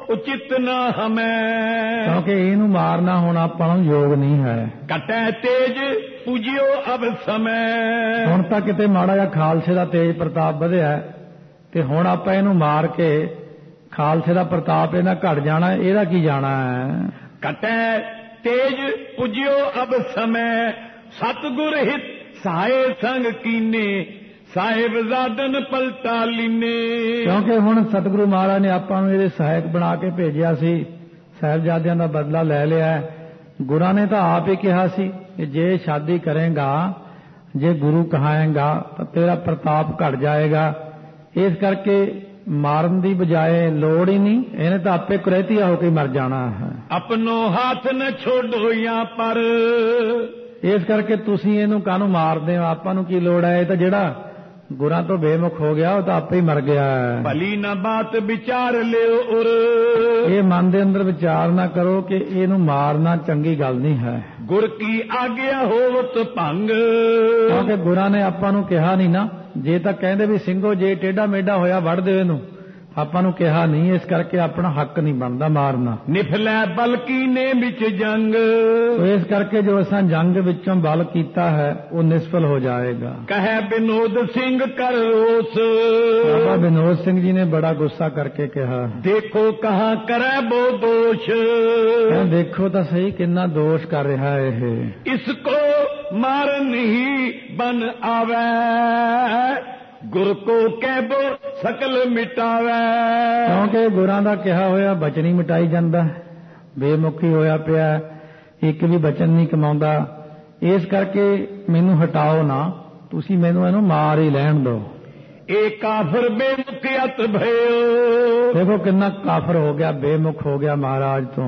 ਉਚਿਤ ਨਾ ਹਮੈ। ਕਿਉਂਕਿ ਇਹਨੂੰ ਮਾਰਨਾ ਹੁਣ ਆਪਾਂ ਨੂੰ ਯੋਗ ਨਹੀਂ ਹੈ। ਕਟੈ ਤੇਜ ਪੂਜਿਓ ਅਬ ਸਮੈ। ਹੁਣ ਤਾਂ ਕਿਤੇ ਮਾੜਾ ਜਿਹਾ ਖਾਲਸੇ ਦਾ ਤੇਜ ਪ੍ਰਤਾਪ ਵਧਿਆ ਤੇ ਹੁਣ ਆਪਾਂ ਇਹਨੂੰ ਮਾਰ ਕੇ ਖਾਲਸੇ ਦਾ ਪ੍ਰਤਾਪ ਇਹਨਾਂ ਘਟ ਜਾਣਾ, ਇਹਦਾ ਕੀ ਜਾਣਾ ਹੈ। ਕਟੈ ਤੇਜ ਪੂਜਿਓ ਅਬ ਸਮੈ। ਸਤਿਗੁਰ ਹਿਤ ਸਹਾਏ ਸੰਗ ਕੀਨੇ। ਸਾਹਿਬਜ਼ਾਦਨ ਪਲਟਾ ਲੀਨੇ। ਕਿਉਂਕਿ ਹੁਣ ਸਤਿਗੁਰੂ ਮਹਾਰਾਜ ਨੇ ਆਪਾਂ ਨੂੰ ਇਹਦੇ ਸਹਾਇਕ ਬਣਾ ਕੇ ਭੇਜਿਆ ਸੀ, ਸਾਹਿਬਜ਼ਾਦਿਆਂ ਦਾ ਬਦਲਾ ਲੈ ਲਿਆ। ਗੁਰਾਂ ਨੇ ਤਾਂ ਆਪ ਹੀ ਕਿਹਾ ਸੀ ਕਿ ਜੇ ਸ਼ਾਦੀ ਕਰੇਗਾ, ਜੇ ਗੁਰੂ ਕਹਾਏਗਾ ਤਾਂ ਤੇਰਾ ਪ੍ਰਤਾਪ ਘਟ ਜਾਏਗਾ। ਇਸ ਕਰਕੇ ਮਾਰਨ ਦੀ ਬਜਾਏ ਲੋੜ ਹੀ ਨਹੀਂ, ਇਹਨੇ ਤਾਂ ਆਪੇ ਕੁਰੈਤੀਆ ਹੋ ਕੇ ਮਰ ਜਾਣਾ ਹੈ। ਆਪਣੋ ਹੱਥ ਨ ਛੋੜੋ ਜਾਂ ਪਰ। ਇਸ ਕਰਕੇ ਤੁਸੀਂ ਇਹਨੂੰ ਕਾਹਨੂੰ ਮਾਰਦੇ ਹੋ, ਆਪਾਂ ਨੂੰ ਕੀ ਲੋੜ ਹੈ। ਇਹ ਤਾਂ ਜਿਹੜਾ ਗੁਰਾਂ ਤੋਂ ਬੇਮੁਖ ਹੋ ਗਿਆ ਉਹ ਤਾਂ ਆਪੇ ਹੀ ਮਰ ਗਿਆ। ਭਲੀ ਨਾ ਬਾਤ ਵਿਚਾਰ ਲਿਓ ਉਰ। ਇਹ ਮਨ ਦੇ ਅੰਦਰ ਵਿਚਾਰ ਨਾ ਕਰੋ ਕਿ ਇਹਨੂੰ ਮਾਰਨਾ ਚੰਗੀ ਗੱਲ ਨਹੀਂ ਹੈ। ਗੁਰ ਕੀ ਆਗਿਆ ਹੋਵਤ ਭੰਗ। ਕਿਉਂਕਿ ਗੁਰਾਂ ਨੇ ਆਪਾਂ ਨੂੰ ਕਿਹਾ ਨਹੀਂ ਨਾ, ਜੇ ਤਾਂ ਕਹਿੰਦੇ ਵੀ ਸਿੰਘੋ ਜੇ ਟੇਢਾ ਮੇਢਾ ਹੋਇਆ ਵੜ ਦਿਓ ਇਹਨੂੰ, ਆਪਾਂ ਨੂੰ ਕਿਹਾ ਨਹੀਂ। ਇਸ ਕਰਕੇ ਆਪਣਾ ਹੱਕ ਨਹੀਂ ਬਣਦਾ ਮਾਰਨਾ। ਨਿਫਲੈ ਬਲਕੀ ਨੇ ਵਿੱਚ ਜੰਗ। ਇਸ ਕਰਕੇ ਜੋ ਅਸਾਂ ਜੰਗ ਵਿੱਚੋਂ ਬਲ ਕੀਤਾ ਹੈ ਉਹ ਨਿਸਫਲ ਹੋ ਜਾਏਗਾ। ਕਹੈ ਵਿਨੋਦ ਸਿੰਘ ਕਰ ਰੋਸ। ਬਾਬਾ ਵਿਨੋਦ ਸਿੰਘ ਜੀ ਨੇ ਬੜਾ ਗੁੱਸਾ ਕਰਕੇ ਕਿਹਾ, ਦੇਖੋ ਕਹਾਂ ਕਰੈ ਬੋ ਦੋਸ਼। ਦੇਖੋ ਤਾਂ ਸਹੀ ਕਿੰਨਾ ਦੋਸ਼ ਕਰ ਰਿਹਾ ਹੈ ਇਹ। ਇਸ ਕੋ ਮਾਰਨ ਹੀ ਬਨ ਆਵੈ। ਗੁਰ ਕੋ ਕਹਿਬੋ ਸਕਲ ਮਿਟਾਵੈ। ਕਿਉਂਕਿ ਗੁਰਾਂ ਦਾ ਕਿਹਾ ਹੋਇਆ ਬਚਨ ਹੀ ਮਿਟਾਈ ਜਾਂਦਾ, ਬੇਮੁਖੀ ਹੋਇਆ ਪਿਆ, ਇੱਕ ਵੀ ਬਚਨ ਨਹੀਂ ਕਮਾਉਂਦਾ। ਇਸ ਕਰਕੇ ਮੈਨੂੰ ਹਟਾਓ ਨਾ, ਤੁਸੀਂ ਮੈਨੂੰ ਇਹਨੂੰ ਮਾਰ ਹੀ ਲੈਣ ਦਿਓ। ਇਹ ਕਾਫਰ ਬੇਮੁਖ ਅਤ ਭਇਓ। ਦੇਖੋ ਕਿੰਨਾ ਕਾਫਰ ਹੋ ਗਿਆ, ਬੇਮੁਖ ਹੋ ਗਿਆ ਮਹਾਰਾਜ ਤੋਂ।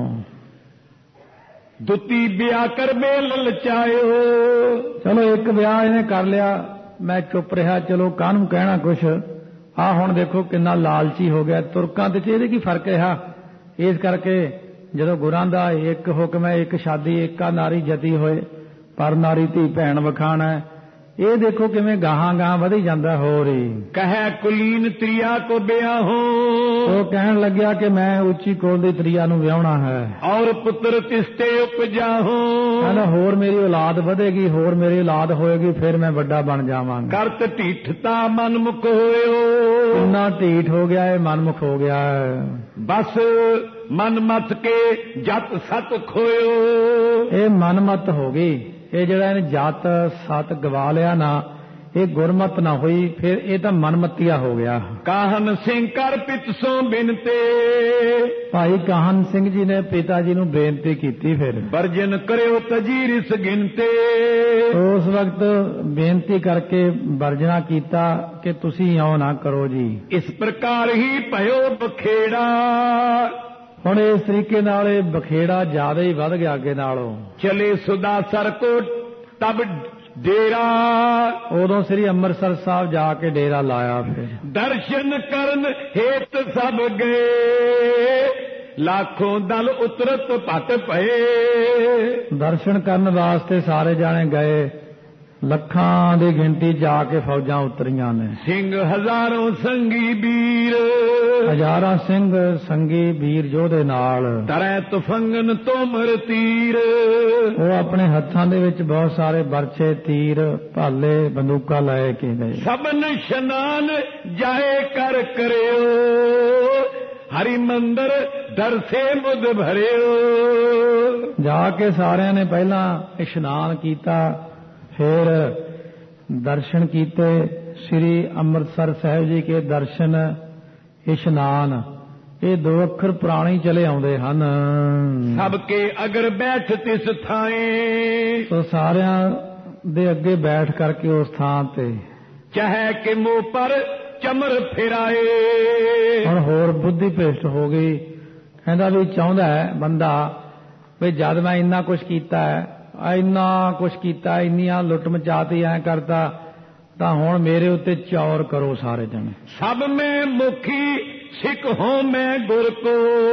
ਦੁੱਤੀ ਵਿਆਹ ਕਰ ਬੇ ਲਲਚਾਇਓ। ਚਲੋ ਇੱਕ ਵਿਆਹ ਇਹਨੇ ਕਰ ਲਿਆ, ਮੈਂ ਚੁੱਪ ਰਿਹਾ, ਚਲੋ ਕਾਹਨੂੰ ਕਹਿਣਾ ਕੁਛ। ਆਹ ਹੁਣ ਦੇਖੋ ਕਿੰਨਾ ਲਾਲਚੀ ਹੋ ਗਿਆ। ਤੁਰਕਾਂ ਤੇ ਇਹਦੇ ਕੀ ਫਰਕ ਰਿਹਾ। ਇਸ ਕਰਕੇ ਜਦੋਂ ਗੁਰਾਂ ਦਾ ਇੱਕ ਹੁਕਮ ਹੈ, ਇੱਕ ਸ਼ਾਦੀ, ਏਕਾ ਨਾਰੀ ਜਤੀ ਹੋਏ, ਪਰ ਨਾਰੀ ਧੀ ਭੈਣ ਵਖਾਣਾ, ਇਹ ਦੇਖੋ ਕਿਵੇਂ ਗਾਹਾਂ ਗਾਹਾਂ ਵਧੀ ਜਾਂਦਾ। ਹੋਰ ਹੀ ਕਹੈ ਕੁਲੀਨ ਤ੍ਰਿਆ ਕੋ ਵਿਆਹੋ। ਉਹ ਕਹਿਣ ਲੱਗਿਆ ਕਿ ਮੈਂ ਉੱਚੀ ਕੋਲ ਦੀ ਤ੍ਰਿਆ ਨੂੰ ਵਿਆਹਣਾ ਹੈ। ਔਰ ਪੁੱਤਰ ਤਿਸਤੇ ਉਪਜਾਹੋ। ਕਹਿੰਦਾ ਹੋਰ ਮੇਰੀ ਔਲਾਦ ਵਧੇਗੀ, ਹੋਰ ਮੇਰੀ ਔਲਾਦ ਹੋਏਗੀ, ਫਿਰ ਮੈਂ ਵੱਡਾ ਬਣ ਜਾਵਾਂਗਾ। ਕਰਤ ਢੀਠਤਾ ਮਨਮੁਖ ਹੋਇਓ। ਕਿੰਨਾ ਢੀਠ ਹੋ ਗਿਆ, ਇਹ ਮਨਮੁਖ ਹੋ ਗਿਆ। ਬਸ ਮਨ ਮਤ ਕੇ ਜਤ ਸਤ ਖੋਇਓ। ਇਹ ਮਨਮਤ ਹੋ ਗਈ। ਇਹ ਜਿਹੜਾ ਇਹਨੇ ਜਤ ਸਤ ਗਵਾ ਲਿਆ ਨਾ, ਇਹ ਗੁਰਮਤ ਨਾ ਹੋਈ, ਫਿਰ ਇਹ ਤਾਂ ਮਨਮਤੀਆ ਹੋ ਗਿਆ। ਕਾਹਨ ਸਿੰਘ ਕਰ ਪਿਤ ਸੋ ਬਿਨਤੇ। ਭਾਈ ਕਾਹਨ ਸਿੰਘ ਜੀ ਨੇ ਪਿਤਾ ਜੀ ਨੂੰ ਬੇਨਤੀ ਕੀਤੀ, ਫਿਰ ਵਰਜਨ ਕਰਿਓ ਤਜੀਰਿਸ ਗਿਨਤੇ। ਉਸ ਵਕਤ ਬੇਨਤੀ ਕਰਕੇ ਵਰਜਣਾ ਕੀਤਾ ਕਿ ਤੁਸੀਂ ਇਉਂ ਨਾ ਕਰੋ ਜੀ। ਇਸ ਪ੍ਰਕਾਰ ਹੀ ਭਇਓ ਬਖੇੜਾ। ਹੁਣ ਇਸ ਤਰੀਕੇ ਨਾਲ ਇਹ ਬਖੇੜਾ ਜ਼ਿਆਦਾ ਹੀ ਵੱਧ ਗਿਆ ਅੱਗੇ ਨਾਲੋਂ। ਚਲੇ ਸੁਦਾਸਰ ਕੋ ਤਬ ਡੇਰਾ। ਉਦੋਂ ਸ੍ਰੀ ਅੰਮ੍ਰਿਤਸਰ ਸਾਹਿਬ ਜਾ ਕੇ ਡੇਰਾ ਲਾਇਆ। ਫਿਰ ਦਰਸ਼ਨ ਕਰਨ ਹੇਤ ਸਭ ਗਏ। ਲੱਖੋਂ ਦਲ ਉਤਰਤ ਭਟ ਭਏ। ਦਰਸ਼ਨ ਕਰਨ ਵਾਸਤੇ ਸਾਰੇ ਜਾਣੇ ਗਏ, ਲੱਖਾਂ ਦੀ ਗਿਣਤੀ ਜਾ ਕੇ ਫੌਜਾਂ ਉਤਰੀਆਂ ਨੇ। ਸਿੰਘ ਹਜ਼ਾਰਾਂ ਸੰਗੀ ਵੀਰ। ਹਜ਼ਾਰਾਂ ਸਿੰਘ ਸੰਗੀ ਵੀਰ ਯੋਧੇ ਨਾਲ। ਤਰੈ ਤੁਫੰਗਨ ਤੋਮਰ ਤੀਰ। ਉਹ ਆਪਣੇ ਹੱਥਾਂ ਦੇ ਵਿੱਚ ਬਹੁਤ ਸਾਰੇ ਬਰਛੇ, ਤੀਰ, ਭਾਲੇ, ਬੰਦੂਕਾਂ ਲੈ ਕੇ ਗਏ। ਸਭਨ ਇਸ਼ਨਾਨ ਜਾਏ ਕਰ ਕਰਿਓ। ਹਰੀ ਮੰਦਰ ਦਰਸੇ ਮੁਦ ਭਰਿਓ। ਜਾ ਕੇ ਸਾਰਿਆਂ ਨੇ ਪਹਿਲਾਂ ਇਸ਼ਨਾਨ ਕੀਤਾ, ਫਿਰ ਦਰਸ਼ਨ ਕੀਤੇ। ਸ੍ਰੀ ਅੰਮ੍ਰਿਤਸਰ ਸਾਹਿਬ ਜੀ ਕੇ ਦਰਸ਼ਨ, ਇਸ਼ਨਾਨ, ਇਹ ਦੋ ਅੱਖਰ ਪੁਰਾਣੇ ਚਲੇ ਆਉਂਦੇ ਹਨ। ਸਭ ਕੇ ਅਗਰ ਬੈਠ ਤਿਸ ਥਾਏ। ਸੋ ਸਾਰਿਆਂ ਦੇ ਅੱਗੇ ਬੈਠ ਕਰਕੇ ਉਸ ਥਾਂ ਤੇ। ਚਾਹੇ ਕਿ ਮੂੰਹ ਪਰ ਚਮਰ ਫਿਰਾਏ। ਹੁਣ ਹੋਰ ਬੁੱਧੀ ਭ੍ਰਿਸ਼ਟ ਹੋ ਗਈ। ਕਹਿੰਦਾ ਵੀ ਚਾਹੁੰਦਾ ਹੈ ਬੰਦਾ ਵੀ ਜਦ ਮੈਂ ਇੰਨਾ ਕੁਛ ਕੀਤਾ ਹੈ, ਇੰਨਾ ਕੁਛ ਕੀਤਾ, ਇੰਨੀਆਂ ਲੁੱਟ ਮਚਾਤੀ, ਐ ਕਰਤਾ, ਤਾਂ ਹੁਣ ਮੇਰੇ ਉੱਤੇ ਚੌਰ ਕਰੋ ਸਾਰੇ ਜਣੇ। ਸਭ ਮੈਂ ਮੁਖੀ ਸਿੱਖ ਹੋ ਮੈਂ ਗੁਰ ਕੋ।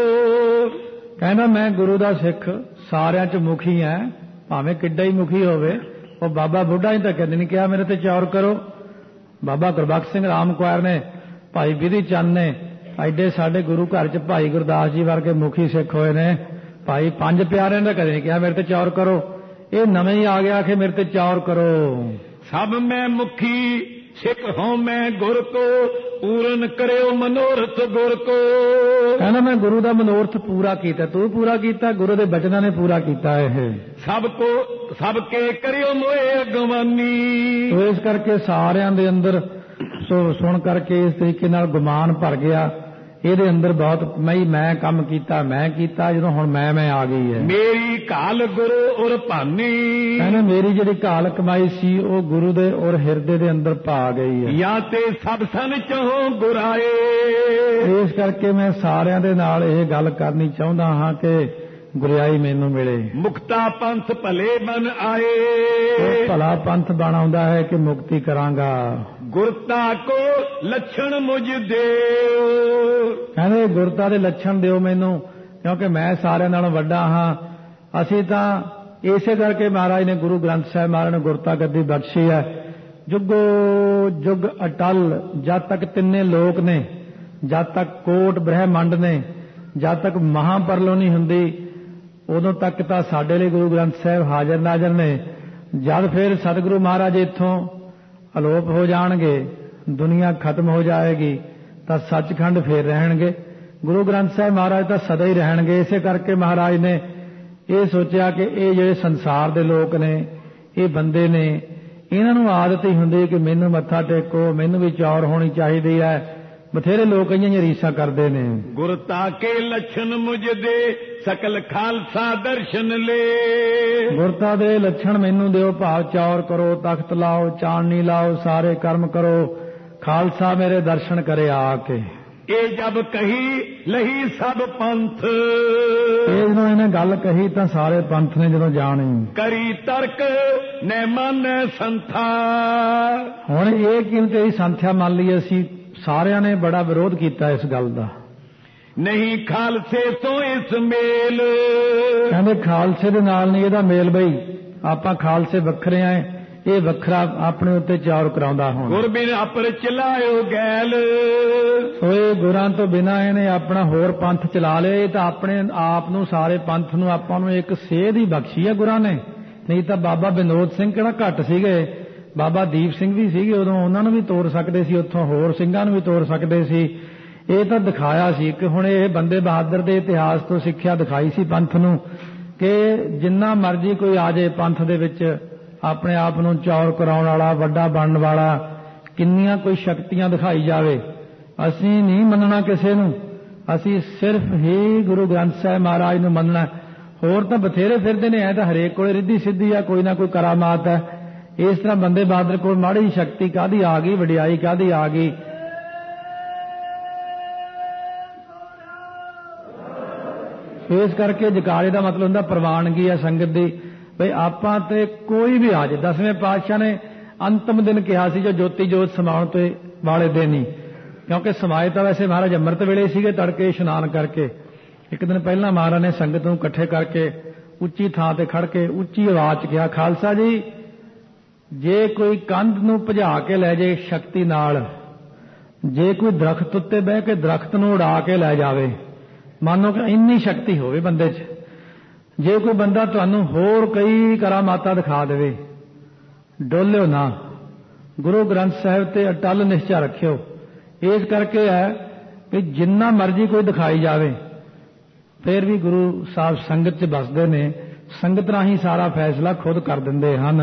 ਕਹਿੰਦਾ ਮੈਂ ਗੁਰੂ ਦਾ ਸਿੱਖ, ਸਾਰਿਆਂ ਚ ਮੁਖੀ ਐ, ਭਾਵੇਂ ਕਿੱਡਾ ਹੀ ਮੁਖੀ ਹੋਵੇ। ਉਹ ਬਾਬਾ ਬੁੱਢਾ ਹੀ ਤਾਂ ਕਦੇ ਨਹੀਂ ਕਿਹਾ ਮੇਰੇ ਤੇ ਚੌਰ ਕਰੋ। ਬਾਬਾ ਗੁਰਬਖਸ਼ ਸਿੰਘ ਰਾਮ ਕੁਆਰ ਨੇ, ਭਾਈ ਵਿਧੀ ਚੰਦ ਨੇ, ਐਡੇ ਸਾਡੇ ਗੁਰੂ ਘਰ ਚ ਭਾਈ ਗੁਰਦਾਸ ਜੀ ਵਰਗੇ ਮੁਖੀ ਸਿੱਖ ਹੋਏ ਨੇ। ਭਾਈ ਪੰਜ ਪਿਆਰਿਆਂ ਦਾ ਕਦੇ ਨਹੀਂ ਕਿਹਾ ਮੇਰੇ ਤੇ ਚੌਰ ਕਰੋ, ਇਹ ਨਵੇਂ ਹੀ ਆ ਗਿਆ ਕਿ ਮੇਰੇ ਤੇ ਚੌਰ ਕਰੋ। ਸਭ ਮੈਂ ਮੁਖੀ ਸਿੱਖ ਹੋਂ ਮੈਂ ਗੁਰ ਕੋ, ਪੂਰਨ ਕਰਿਓ ਮਨੋਰਥ ਗੁਰ ਕੋ। ਕਹਿੰਦਾ ਮੈਂ ਗੁਰੂ ਦਾ ਮਨੋਰਥ ਪੂਰਾ ਕੀਤਾ, ਤੂੰ ਪੂਰਾ ਕੀਤਾ, ਗੁਰੂ ਦੇ ਬਚਨਾਂ ਨੇ ਪੂਰਾ ਕੀਤਾ। ਇਹ ਸਭ ਕੋ ਸਭ ਕੇ ਕਰਿਓ ਮੋਏ ਅਗਵਾਨੀ। ਤੋ ਇਸ ਕਰਕੇ ਸਾਰਿਆਂ ਦੇ ਅੰਦਰ ਸੋ ਸੁਣ ਕਰਕੇ ਇਸ ਤਰੀਕੇ ਨਾਲ ਗੁਮਾਨ ਭਰ ਗਿਆ ਇਹਦੇ ਅੰਦਰ ਬਹੁਤ ਮੈਂ ਮੈਂ ਕੰਮ ਕੀਤਾ ਮੈਂ ਕੀਤਾ ਜਦੋਂ ਹੁਣ ਮੈਂ ਮੈਂ ਆ ਗਈ ਹੈ। ਮੇਰੀ ਘਾਲ ਗੁਰੂ ਔਰ ਭਾਨੀ। ਕਹਿੰਦੇ ਮੇਰੀ ਜਿਹੜੀ ਘਾਲ ਕਮਾਈ ਸੀ ਉਹ ਗੁਰੂ ਦੇ ਔਰ ਹਿਰਦੇ ਦੇ ਅੰਦਰ ਪਾ ਗਈ ਹੈ। ਜਾਂ ਤੇ ਸਭ ਸਨ ਚਹੋ ਗੁਰਾਏ। ਇਸ ਕਰਕੇ ਮੈਂ ਸਾਰਿਆਂ ਦੇ ਨਾਲ ਇਹ ਗੱਲ ਕਰਨੀ ਚਾਹੁੰਦਾ ਹਾਂ ਕਿ ਗੁਰਿਆਈ ਮੈਨੂੰ ਮਿਲੇ। ਮੁਕਤਾ ਪੰਥ ਭਲੇ ਬਨ ਆਏ। ਉਹ ਭਲਾ ਪੰਥ ਬਣ ਆਉਂਦਾ ਹੈ ਕਿ ਮੁਕਤੀ ਕਰਾਂਗਾ। ਗੁਰਤਾ ਕੋ ਲੱਛਣ ਮੁਝ ਦਿਓ। ਕਹਿੰਦੇ ਗੁਰਤਾ ਦੇ ਲੱਛਣ ਦਿਓ ਮੈਨੂੰ, ਕਿਉਂਕਿ ਮੈਂ ਸਾਰਿਆਂ ਨਾਲੋਂ ਵੱਡਾ ਹਾਂ। ਅਸੀਂ ਤਾਂ ਇਸੇ ਕਰਕੇ ਮਹਾਰਾਜ ਨੇ ਗੁਰੂ ਗ੍ਰੰਥ ਸਾਹਿਬ ਮਹਾਰਾਜ ਨੇ ਗੁਰਤਾ ਗੱਦੀ ਬਖਸ਼ੀ ਹੈ। ਜੁਗੋ ਜੁਗ ਅਟਲ, ਜਦ ਤੱਕ ਤਿੰਨੇ ਲੋਕ ਨੇ, ਜਦ ਤੱਕ ਕੋਟ ਬ੍ਰਹਿਮੰਡ ਨੇ, ਜਦ ਤੱਕ ਮਹਾਪਰਲੋ ਨਹੀਂ ਹੁੰਦੀ ਉਦੋਂ ਤੱਕ ਤਾਂ ਸਾਡੇ ਲਈ ਗੁਰੂ ਗ੍ਰੰਥ ਸਾਹਿਬ ਹਾਜ਼ਰ ਨਾਜ਼ਰ ਨੇ। ਜਦ ਫਿਰ ਸਤਿਗੁਰੂ ਮਹਾਰਾਜ ਇੱਥੋਂ ਅਲੋਪ ਹੋ ਜਾਣਗੇ, ਦੁਨੀਆ ਖਤਮ ਹੋ ਜਾਏਗੀ, ਤਾਂ ਸੱਚਖੰਡ ਫੇਰ ਰਹਿਣਗੇ। ਗੁਰੂ ਗ੍ਰੰਥ ਸਾਹਿਬ ਮਹਾਰਾਜ ਤਾਂ ਸਦਾ ਹੀ ਰਹਿਣਗੇ। ਇਸੇ ਕਰਕੇ ਮਹਾਰਾਜ ਨੇ ਇਹ ਸੋਚਿਆ ਕਿ ਇਹ ਜਿਹੜੇ ਸੰਸਾਰ ਦੇ ਲੋਕ ਨੇ, ਇਹ ਬੰਦੇ ਨੇ, ਇਹਨਾਂ ਨੂੰ ਆਦਤ ਹੀ ਹੁੰਦੀ ਕਿ ਮੈਨੂੰ ਮੱਥਾ ਟੇਕੋ, ਮੈਨੂੰ ਵੀ ਚੌਰ ਹੋਣੀ ਚਾਹੀਦੀ ਹੈ। ਬਥੇਰੇ ਲੋਕ ਇਹੀਆਂ ਰੀਸਾਂ ਕਰਦੇ ਨੇ। ਗੁਰਤਾ ਕੇ ਲੱਛਣ ਮੁਝ ਦੇ ਸਕਲ ਖਾਲਸਾ ਦਰਸ਼ਨ ਲੈ। ਗੁਰਤਾ ਦੇ ਲੱਛਣ ਮੈਨੂੰ ਦਿਓ, ਭਾਵ ਚੌਰ ਕਰੋ, ਤਖਤ ਲਾਓ, ਚਾਨਣੀ ਲਾਓ, ਸਾਰੇ ਕਰਮ ਕਰੋ, ਖਾਲਸਾ ਮੇਰੇ ਦਰਸ਼ਨ ਕਰੇ ਆ ਕੇ। ਇਹ ਜਬ ਕਹੀ ਲਹੀ ਸਭ ਪੰਥ। ਇਹ ਜਦੋਂ ਇਹਨੇ ਗੱਲ ਕਹੀ ਤਾਂ ਸਾਰੇ ਪੰਥ ਨੇ ਜਦੋਂ ਜਾਣੀ। ਕਰੀ ਤਰਕ ਨੈ ਮੰਨੈ ਸੰਥਾ। ਹੁਣ ਇਹ ਕਿਉਂ ਤੇਰੀ ਸੰਥਿਆ ਮੰਨ ਲਈ ਅਸੀਂ? ਸਾਰਿਆਂ ਨੇ ਬੜਾ ਵਿਰੋਧ ਕੀਤਾ ਇਸ ਗੱਲ ਦਾ। ਨਹੀਂ ਖਾਲਸੇ ਤੋਂ ਇਸ ਮੇਲ। ਕਹਿੰਦੇ ਖਾਲਸੇ ਦੇ ਨਾਲ ਨਹੀਂ ਇਹਦਾ ਮੇਲ ਬਈ, ਆਪਾਂ ਖਾਲਸੇ ਵੱਖਰੇ ਆਂ, ਇਹ ਵੱਖਰਾ ਆਪਣੇ ਉੱਤੇ ਚੌਰ ਕਰਾਉਂਦਾ। ਹੁਣ ਗੁਰ ਬਿਨ ਅਪਰ ਚਲਾਇਓ ਗੈਲ। ਸੋ ਇਹ ਗੁਰਾਂ ਤੋਂ ਬਿਨਾਂ ਇਹਨੇ ਆਪਣਾ ਹੋਰ ਪੰਥ ਚਲਾ ਲਿਆ। ਇਹ ਤਾਂ ਆਪਣੇ ਆਪ ਨੂੰ, ਸਾਰੇ ਪੰਥ ਨੂੰ, ਆਪਾਂ ਨੂੰ ਇੱਕ ਸੇਧ ਹੀ ਬਖਸ਼ੀ ਹੈ ਗੁਰਾਂ ਨੇ। ਨਹੀਂ ਤਾਂ ਬਾਬਾ ਵਿਨੋਦ ਸਿੰਘ ਕਿਹੜਾ ਘੱਟ ਸੀਗੇ, ਬਾਬਾ ਦੀਪ ਸਿੰਘ ਵੀ ਸੀਗੇ ਉਦੋਂ, ਉਹਨਾਂ ਨੂੰ ਵੀ ਤੋੜ ਸਕਦੇ ਸੀ, ਉੱਥੋਂ ਹੋਰ ਸਿੰਘਾਂ ਨੂੰ ਵੀ ਤੋੜ ਸਕਦੇ ਸੀ। ਇਹ ਤਾਂ ਦਿਖਾਇਆ ਸੀ ਕਿ ਹੁਣ ਇਹ ਬੰਦੇ ਬਹਾਦਰ ਦੇ ਇਤਿਹਾਸ ਤੋਂ ਸਿੱਖਿਆ ਦਿਖਾਈ ਸੀ ਪੰਥ ਨੂੰ ਕਿ ਜਿੰਨਾ ਮਰਜ਼ੀ ਕੋਈ ਆ ਜਾਏ ਪੰਥ ਦੇ ਵਿੱਚ, ਆਪਣੇ ਆਪ ਨੂੰ ਚੌਰ ਕਰਾਉਣ ਵਾਲਾ, ਵੱਡਾ ਬਣਨ ਵਾਲਾ, ਕਿੰਨੀਆਂ ਕੋਈ ਸ਼ਕਤੀਆਂ ਦਿਖਾਈ ਜਾਵੇ, ਅਸੀਂ ਨਹੀਂ ਮੰਨਣਾ ਕਿਸੇ ਨੂੰ। ਅਸੀਂ ਸਿਰਫ ਹੀ ਗੁਰੂ ਗ੍ਰੰਥ ਸਾਹਿਬ ਮਹਾਰਾਜ ਨੂੰ ਮੰਨਣਾ। ਹੋਰ ਤਾਂ ਬਥੇਰੇ ਫਿਰਦੇ ਨੇ, ਐ ਤਾਂ ਹਰੇਕ ਕੋਲੇ ਰਿੱਧੀ ਸਿੱਧੀ ਆ, ਕੋਈ ਨਾ ਕੋਈ ਕਰਾਮਾਤ ਹੈ। ਇਸ ਤਰ੍ਹਾਂ ਬੰਦੇ ਬਹਾਦਰ ਕੋਲ ਮਾੜੀ ਸ਼ਕਤੀ ਕਾਹਦੀ ਆ ਗਈ, ਵਡਿਆਈ ਕਾਹਦੀ ਆ ਗਈ। ਇਸ ਕਰਕੇ ਜਕਾਰੇ ਦਾ ਮਤਲਬ ਹੁੰਦਾ ਪ੍ਰਵਾਨਗੀ ਹੈ ਸੰਗਤ ਦੀ, ਬਈ ਆਪਾਂ ਤੇ ਕੋਈ ਵੀ ਆ ਜਾਏ। ਦਸਵੇਂ ਪਾਤਸ਼ਾਹ ਨੇ ਅੰਤਮ ਦਿਨ ਕਿਹਾ ਸੀ ਜੋ ਜੋਤੀ ਜੋਤ ਸਮਾਉਣ ਤੇ ਵਾਲੇ ਦਿਨ ਹੀ, ਕਿਉਂਕਿ ਸਮਾਏ ਤਾਂ ਵੈਸੇ ਮਹਾਰਾਜ ਅੰਮ੍ਰਿਤ ਵੇਲੇ ਸੀਗੇ, ਤੜਕੇ ਇਸ਼ਨਾਨ ਕਰਕੇ। ਇੱਕ ਦਿਨ ਪਹਿਲਾਂ ਮਹਾਰਾਜ ਨੇ ਸੰਗਤ ਨੂੰ ਇਕੱਠੇ ਕਰਕੇ ਉੱਚੀ ਥਾਂ ਤੇ ਖੜ ਕੇ ਉੱਚੀ ਆਵਾਜ਼ 'ਚ ਕਿਹਾ, ਖਾਲਸਾ ਜੀ, ਜੇ ਕੋਈ ਕੰਧ ਨੂੰ ਭਜਾ ਕੇ ਲੈ ਜਾਏ ਸ਼ਕਤੀ ਨਾਲ, ਜੇ ਕੋਈ ਦਰਖਤ ਉੱਤੇ ਬਹਿ ਕੇ ਦਰਖਤ ਨੂੰ ਉਡਾ ਕੇ ਲੈ ਜਾਵੇ, ਮੰਨੋ ਕਿ ਇੰਨੀ ਸ਼ਕਤੀ ਹੋਵੇ ਬੰਦੇ 'ਚ, ਜੇ ਕੋਈ ਬੰਦਾ ਤੁਹਾਨੂੰ ਹੋਰ ਕਈ ਕਰਾਮਾਤਾਂ ਦਿਖਾ ਦੇਵੇ, ਡੋਲਿਓ ਨਾ, ਗੁਰੂ ਗ੍ਰੰਥ ਸਾਹਿਬ ਤੇ ਅਟਲ ਨਿਸ਼ਚਾ ਰੱਖਿਓ। ਇਸ ਕਰਕੇ ਹੈ ਕਿ ਜਿੰਨਾ ਮਰਜ਼ੀ ਕੋਈ ਦਿਖਾਈ ਜਾਵੇ, ਫਿਰ ਵੀ ਗੁਰੂ ਸਾਹਿਬ ਸੰਗਤ 'ਚ ਬਸਦੇ ਨੇ, ਸੰਗਤ ਰਾਹੀਂ ਸਾਰਾ ਫੈਸਲਾ ਖੁਦ ਕਰ ਦਿੰਦੇ ਹਨ।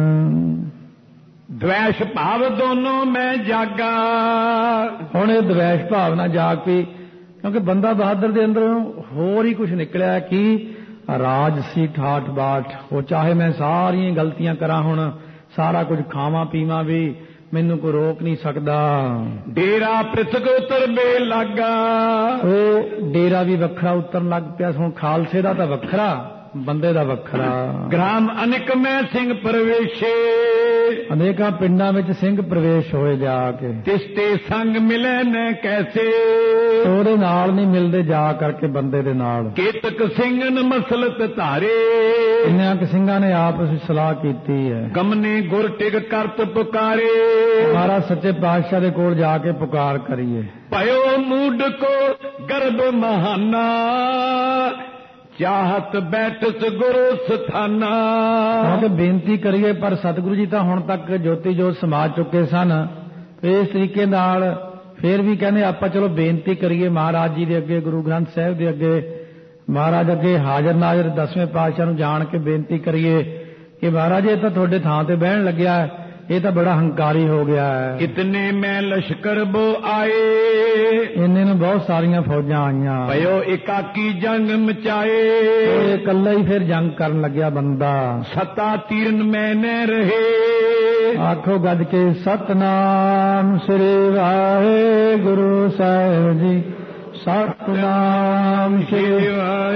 ਦਵੈਸ਼ ਭਾਵ ਦੋਨੋਂ ਮੈਂ ਜਾਗਾ। ਹੁਣ ਇਹ ਦਵੈਸ਼ ਭਾਵਨਾ ਜਾਗ ਪਈ, ਕਿਉਂਕਿ ਬੰਦਾ ਬਹਾਦਰ ਦੇ ਅੰਦਰੋਂ ਹੋਰ ਹੀ ਕੁਝ ਨਿਕਲਿਆ ਕਿ ਰਾਜ ਸੀ ਠਾਠ ਬਾਠ। ਉਹ ਚਾਹੇ ਮੈਂ ਸਾਰੀਆਂ ਗਲਤੀਆਂ ਕਰਾਂ, ਹੁਣ ਸਾਰਾ ਕੁਝ ਖਾਵਾਂ ਪੀਵਾਂ ਵੀ, ਮੈਨੂੰ ਕੋਈ ਰੋਕ ਨਹੀਂ ਸਕਦਾ। ਡੇਰਾ ਪ੍ਰਿਥਕ ਉਤਰ ਬੇ ਲੱਗਾ। ਉਹ ਡੇਰਾ ਵੀ ਵੱਖਰਾ ਉਤਰਨ ਲੱਗ ਪਿਆ। ਹੁਣ ਖਾਲਸੇ ਦਾ ਤਾਂ ਵੱਖਰਾ, ਬੰਦੇ ਦਾ ਵੱਖਰਾ। ਗ੍ਰਾਮ ਅਨਿਕ ਮੈਂ ਸਿੰਘ ਪ੍ਰਵੇਸ਼ੇ। ਅਨੇਕਾਂ ਪਿੰਡਾਂ ਵਿੱਚ ਸਿੰਘ ਪ੍ਰਵੇਸ਼ ਹੋਏ ਜਾ ਕੇ। ਤਿਸਤੇ ਸੰਗ ਮਿਲੇ ਨ ਕੈਸੇ, ਉਹਦੇ ਨਾਲ ਨਹੀਂ ਮਿਲਦੇ ਜਾ ਕਰਕੇ ਬੰਦੇ ਦੇ ਨਾਲ। ਕੇਤਕ ਸਿੰਘਨ ਮਸਲਤ ਧਾਰੇ, ਇੰਨਿਆਂ ਕੁ ਸਿੰਘਾਂ ਨੇ ਆਪਸ ਵਿੱਚ ਸਲਾਹ ਕੀਤੀ ਹੈ। ਕਮਨੇ ਗੁਰ ਟਿਕ ਕਰਤ ਪੁਕਾਰੇ, ਮਹਾਰਾਜ ਸੱਚੇ ਪਾਤਸ਼ਾਹ ਦੇ ਕੋਲ ਜਾ ਕੇ ਪੁਕਾਰ ਕਰੀਏ। ਭਇਓ ਮੂਡ ਕੋ ਗਰਭ ਮਹਾਨਾ, ਚਾਹਤ ਬੈਠਸ ਗੁਰੂ ਸਥਾਨਾ। ਕਿਉਂਕਿ ਬੇਨਤੀ ਕਰੀਏ, ਪਰ ਸਤਿਗੁਰੂ ਜੀ ਤਾਂ ਹੁਣ ਤੱਕ ਜੋਤੀ ਜੋਤ ਸਮਾ ਚੁੱਕੇ ਸਨ। ਇਸ ਤਰੀਕੇ ਨਾਲ ਫੇਰ ਵੀ ਕਹਿੰਦੇ ਆਪਾਂ ਚਲੋ ਬੇਨਤੀ ਕਰੀਏ ਮਹਾਰਾਜ ਜੀ ਦੇ ਅੱਗੇ, ਗੁਰੂ ਗ੍ਰੰਥ ਸਾਹਿਬ ਦੇ ਅੱਗੇ, ਮਹਾਰਾਜ ਅੱਗੇ ਹਾਜ਼ਰ ਨਾਜ਼ਰ ਦਸਵੇਂ ਪਾਤਸ਼ਾਹ ਨੂੰ ਜਾਣ ਕੇ ਬੇਨਤੀ ਕਰੀਏ ਕਿ ਮਹਾਰਾਜ ਇਹ ਤਾਂ ਤੁਹਾਡੇ ਥਾਂ ਤੇ ਬਹਿਣ ਲੱਗਿਆ, ਇਹ ਤਾਂ ਬੜਾ ਹੰਕਾਰੀ ਹੋ ਗਿਆ ਹੈ। ਕਿਤਨੇ ਮੈਂ ਲਸ਼ਕਰ ਬੋ ਆਏ, ਇੰਨੇ ਨੂੰ ਬਹੁਤ ਸਾਰੀਆਂ ਫੌਜਾਂ ਆਈਆਂ। ਭਇਓ ਇਕਾਕੀ ਜੰਗ ਮਚਾਏ, ਇਹ ਇਕੱਲਾ ਹੀ ਫਿਰ ਜੰਗ ਕਰਨ ਲੱਗਿਆ ਬੰਦਾ। ਸਤਾ ਤੀਰਨ ਮੈਂ ਨ ਰਹੇ, ਆਖੋ ਗੱਜ ਕੇ ਸਤਨਾਮ ਸ੍ਰੀ ਵਾਹਿਗੁਰੂ ਸਾਹਿਬ ਜੀ, ਸਤਨਾਮ ਸ੍ਰੀ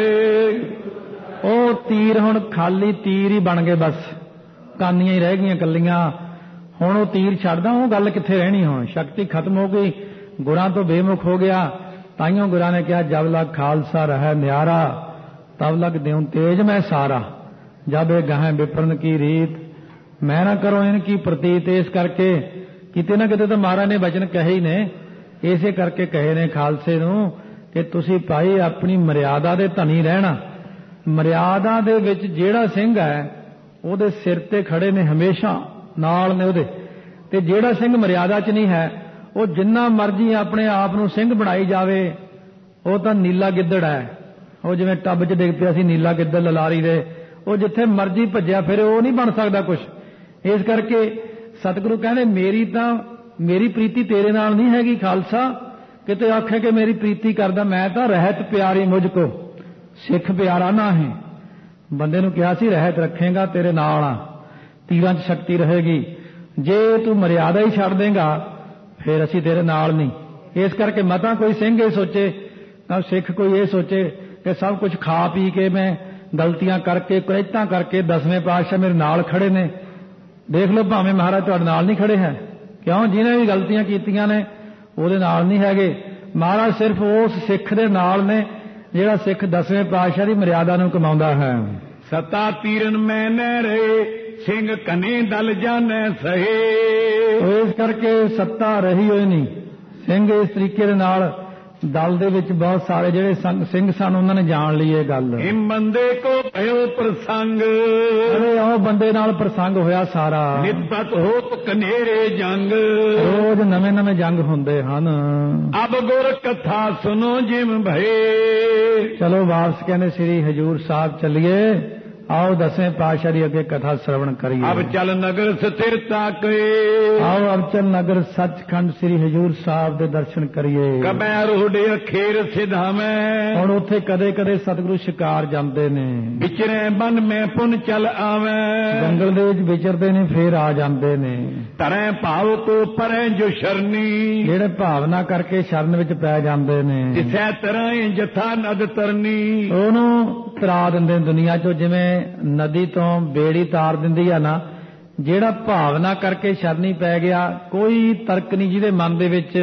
ਵਾਹਿਗੁਰੂ। ਉਹ ਤੀਰ ਹੁਣ ਖਾਲੀ ਤੀਰ ਹੀ ਬਣ ਗਏ, ਬਸ ਕਾਨੀਆਂ ਹੀ ਰਹਿ ਗਈਆਂ ਕੱਲੀਆਂ। ਹੁਣ ਉਹ ਤੀਰ ਛੱਡਦਾ, ਉਹ ਗੱਲ ਕਿੱਥੇ ਰਹਿਣੀ। ਹੁਣ ਸ਼ਕਤੀ ਖਤਮ ਹੋ ਗਈ, ਗੁਰਾਂ ਤੋਂ ਬੇਮੁਖ ਹੋ ਗਿਆ। ਤਾਈਓਂ ਗੁਰਾਂ ਨੇ ਕਿਹਾ ਜਬ ਲਗ ਖਾਲਸਾ ਰਹਿ ਨਿਆਰਾ, ਤਬ ਲਗ ਦਿਉ ਤੇਜ ਮੈਂ ਸਾਰਾ। ਜਬ ਇਹ ਗਾਹੇ ਵਿਪਰਨ ਕੀ ਰੀਤ, ਮੈਂ ਨਾ ਕਰੋ ਇਨ ਕੀ ਪ੍ਰਤੀਤ। ਇਸ ਕਰਕੇ ਕਿਤੇ ਨਾ ਕਿਤੇ ਤਾਂ ਮਹਾਰਾਜ ਨੇ ਬਚਨ ਕਹੇ ਹੀ ਨੇ, ਇਸੇ ਕਰਕੇ ਕਹੇ ਨੇ ਖਾਲਸੇ ਨੂੰ ਕਿ ਤੁਸੀਂ ਭਾਈ ਆਪਣੀ ਮਰਿਆਦਾ ਦੇ ਧਨੀ ਰਹਿਣਾ। ਮਰਿਆਦਾ ਦੇ ਵਿੱਚ ਜਿਹੜਾ ਸਿੰਘ ਹੈ ਉਹਦੇ ਸਿਰ ਤੇ ਖੜੇ ਨੇ ਹਮੇਸ਼ਾ, ਨਾਲ ਨੇ ਉਹਦੇ। ਤੇ ਜਿਹੜਾ ਸਿੰਘ ਮਰਿਆਦਾ 'ਚ ਨਹੀਂ ਹੈ, ਉਹ ਜਿੰਨਾ ਮਰਜ਼ੀ ਆਪਣੇ ਆਪ ਨੂੰ ਸਿੰਘ ਬਣਾਈ ਜਾਵੇ, ਉਹ ਤਾਂ ਨੀਲਾ ਗਿੱਦੜ ਹੈ। ਉਹ ਜਿਵੇਂ ਟੱਬ 'ਚ ਡਿੱਗ ਪਿਆ ਸੀ ਨੀਲਾ ਗਿੱਦੜ ਲਲਾਰੀ ਦੇ, ਉਹ ਜਿੱਥੇ ਮਰਜ਼ੀ ਭੱਜਿਆ ਫਿਰ ਉਹ ਨਹੀਂ ਬਣ ਸਕਦਾ ਕੁਝ। ਇਸ ਕਰਕੇ ਸਤਿਗੁਰੂ ਕਹਿੰਦੇ ਮੇਰੀ ਤਾਂ ਮੇਰੀ ਪ੍ਰੀਤੀ ਤੇਰੇ ਨਾਲ ਨਹੀਂ ਹੈਗੀ ਖਾਲਸਾ। ਕਿਤੇ ਆਖੇ ਕਿ ਮੇਰੀ ਪ੍ਰੀਤੀ ਕਰਦਾ, ਮੈਂ ਤਾਂ ਰਹਿਤ ਪਿਆਰੀ ਮੁਝ ਕੋ, ਸਿੱਖ ਪਿਆਰਾ ਨਾ ਹੈ। ਬੰਦੇ ਨੂੰ ਕਿਹਾ ਸੀ ਰਹਿਤ ਰੱਖੇਗਾ ਤੇਰੇ ਨਾਲ ਆ, ਤੀਰਾਂ 'ਚ ਸ਼ਕਤੀ ਰਹੇਗੀ। ਜੇ ਤੂੰ ਮਰਿਆਦਾ ਹੀ ਛੱਡ ਦੇਗਾ ਫਿਰ ਅਸੀਂ ਤੇਰੇ ਨਾਲ ਨਹੀਂ। ਇਸ ਕਰਕੇ ਮਤਾਂ ਕੋਈ ਸਿੰਘ ਇਹ ਸੋਚੇ, ਤਾਂ ਸਿੱਖ ਕੋਈ ਇਹ ਸੋਚੇ ਕਿ ਸਭ ਕੁਝ ਖਾ ਪੀ ਕੇ ਮੈਂ ਗਲਤੀਆਂ ਕਰਕੇ ਕੁਰੇਤਾਂ ਕਰਕੇ ਦਸਵੇਂ ਪਾਤਸ਼ਾਹ ਮੇਰੇ ਨਾਲ ਖੜੇ ਨੇ। ਦੇਖ ਲਓ ਭਾਵੇਂ ਮਹਾਰਾਜ ਤੁਹਾਡੇ ਨਾਲ ਨਹੀਂ ਖੜੇ ਹੈ, ਕਿਉਂ? ਜਿਹਨੇ ਵੀ ਗਲਤੀਆਂ ਕੀਤੀਆਂ ਨੇ ਉਹਦੇ ਨਾਲ ਨਹੀਂ ਹੈਗੇ। ਮਹਾਰਾਜ ਸਿਰਫ ਉਸ ਸਿੱਖ ਦੇ ਨਾਲ ਨੇ ਜਿਹੜਾ ਸਿੱਖ ਦਸਵੇਂ ਪਾਤਸ਼ਾਹ ਦੀ ਮਰਿਆਦਾ ਨੂੰ ਕਮਾਉਂਦਾ ਹੈ। ਸਤਾ ਤੀਰਨ ਮੈਂ ਨ ਰਹੇ, ਸਿੰਘ ਕਨੇ ਦਲ ਜਾਣੈ ਸਹੇ। ਇਸ ਕਰਕੇ ਸੱਤਾ ਰਹੀ ਹੋਈ ਨਹੀਂ। ਸਿੰਘ ਇਸ ਤਰੀਕੇ ਦੇ ਨਾਲ ਦਲ ਦੇ ਵਿੱਚ ਬਹੁਤ ਸਾਰੇ ਜਿਹੜੇ ਸਿੰਘ ਸਨ ਉਹਨਾਂ ਨੇ ਜਾਣ ਲਈ ਇਹ ਗੱਲ। ਹਿਮ ਬੰਦੇ ਕੋ ਭਇਓ ਪ੍ਰਸੰਗ, ਅਰੇ ਉਹ ਬੰਦੇ ਨਾਲ ਪ੍ਰਸੰਗ ਹੋਇਆ ਸਾਰਾ। ਨਿਤਪਤ ਹੋਤ ਕਨੇਰੇ ਜੰਗ, ਰੋਜ਼ ਨਵੇਂ ਨਵੇਂ ਜੰਗ ਹੁੰਦੇ ਹਨ। ਅਬ ਗੁਰ ਕਥਾ ਸੁਨੋ ਜਿਮ ਭਏ। ਚਲੋ ਵਾਪਸ ਕਹਿੰਦੇ ਸ੍ਰੀ ਹਜੂਰ ਸਾਹਿਬ ਚੱਲੀਏ। ਆਓ ਦਸਵੇਂ ਪਾਤਸ਼ਾਹ ਦੀ ਅੱਗੇ ਕਥਾ ਸ਼ਰਵਣ ਕਰੀਏ। ਅਬ ਚਲ ਨਗਰ ਸਥਿਰਤਾ ਕਰੇ, ਆਓ ਅਬਚਲ ਨਗਰ ਸੱਚਖੰਡ ਸ੍ਰੀ ਹਜੂਰ ਸਾਹਿਬ ਦੇ ਦਰਸ਼ਨ ਕਰੀਏ। ਕਬੈ ਰੋਡੇ ਅਖੇਰ ਸਿਧਾਵੇਂ, ਹੁਣ ਉੱਥੇ ਕਦੇ ਕਦੇ ਸਤਿਗੁਰੂ ਸ਼ਿਕਾਰ ਜਾਂਦੇ ਨੇ। ਵਿਚਰੇ ਬਨ ਮੈਂ ਪੁਨ ਚਲ ਆਵੇਂ, ਜੰਗਲ ਦੇ ਵਿੱਚ ਵਿਚਰਦੇ ਨੇ ਫੇਰ ਆ ਜਾਂਦੇ ਨੇ। ਤਰੈ ਭਾਵ ਕੋ ਪਰੈ ਜੋ ਸ਼ਰਨੀ, ਜਿਹੜੇ ਭਾਵਨਾ ਕਰਕੇ ਸ਼ਰਨ ਵਿੱਚ ਪੈ ਜਾਂਦੇ ਨੇ। ਤਿਸੈ ਤਰ੍ਹਾਂ ਜਥਾ ਨਦ ਤਰਨੀ, ਉਹਨੂੰ ਤਰਾ ਦਿੰਦੇ ਦੁਨੀਆ ਚੋਂ, ਜਿਵੇਂ ਨਦੀ ਤੋਂ ਬੇੜੀ ਤਾਰ ਦਿੰਦੀ ਆ ਨਾ। ਜਿਹੜਾ ਭਾਵਨਾ ਕਰਕੇ ਸ਼ਰਨੀ ਪੈ ਗਿਆ, ਕੋਈ ਤਰਕ ਨਹੀਂ ਜਿਹਦੇ ਮਨ ਦੇ ਵਿੱਚ।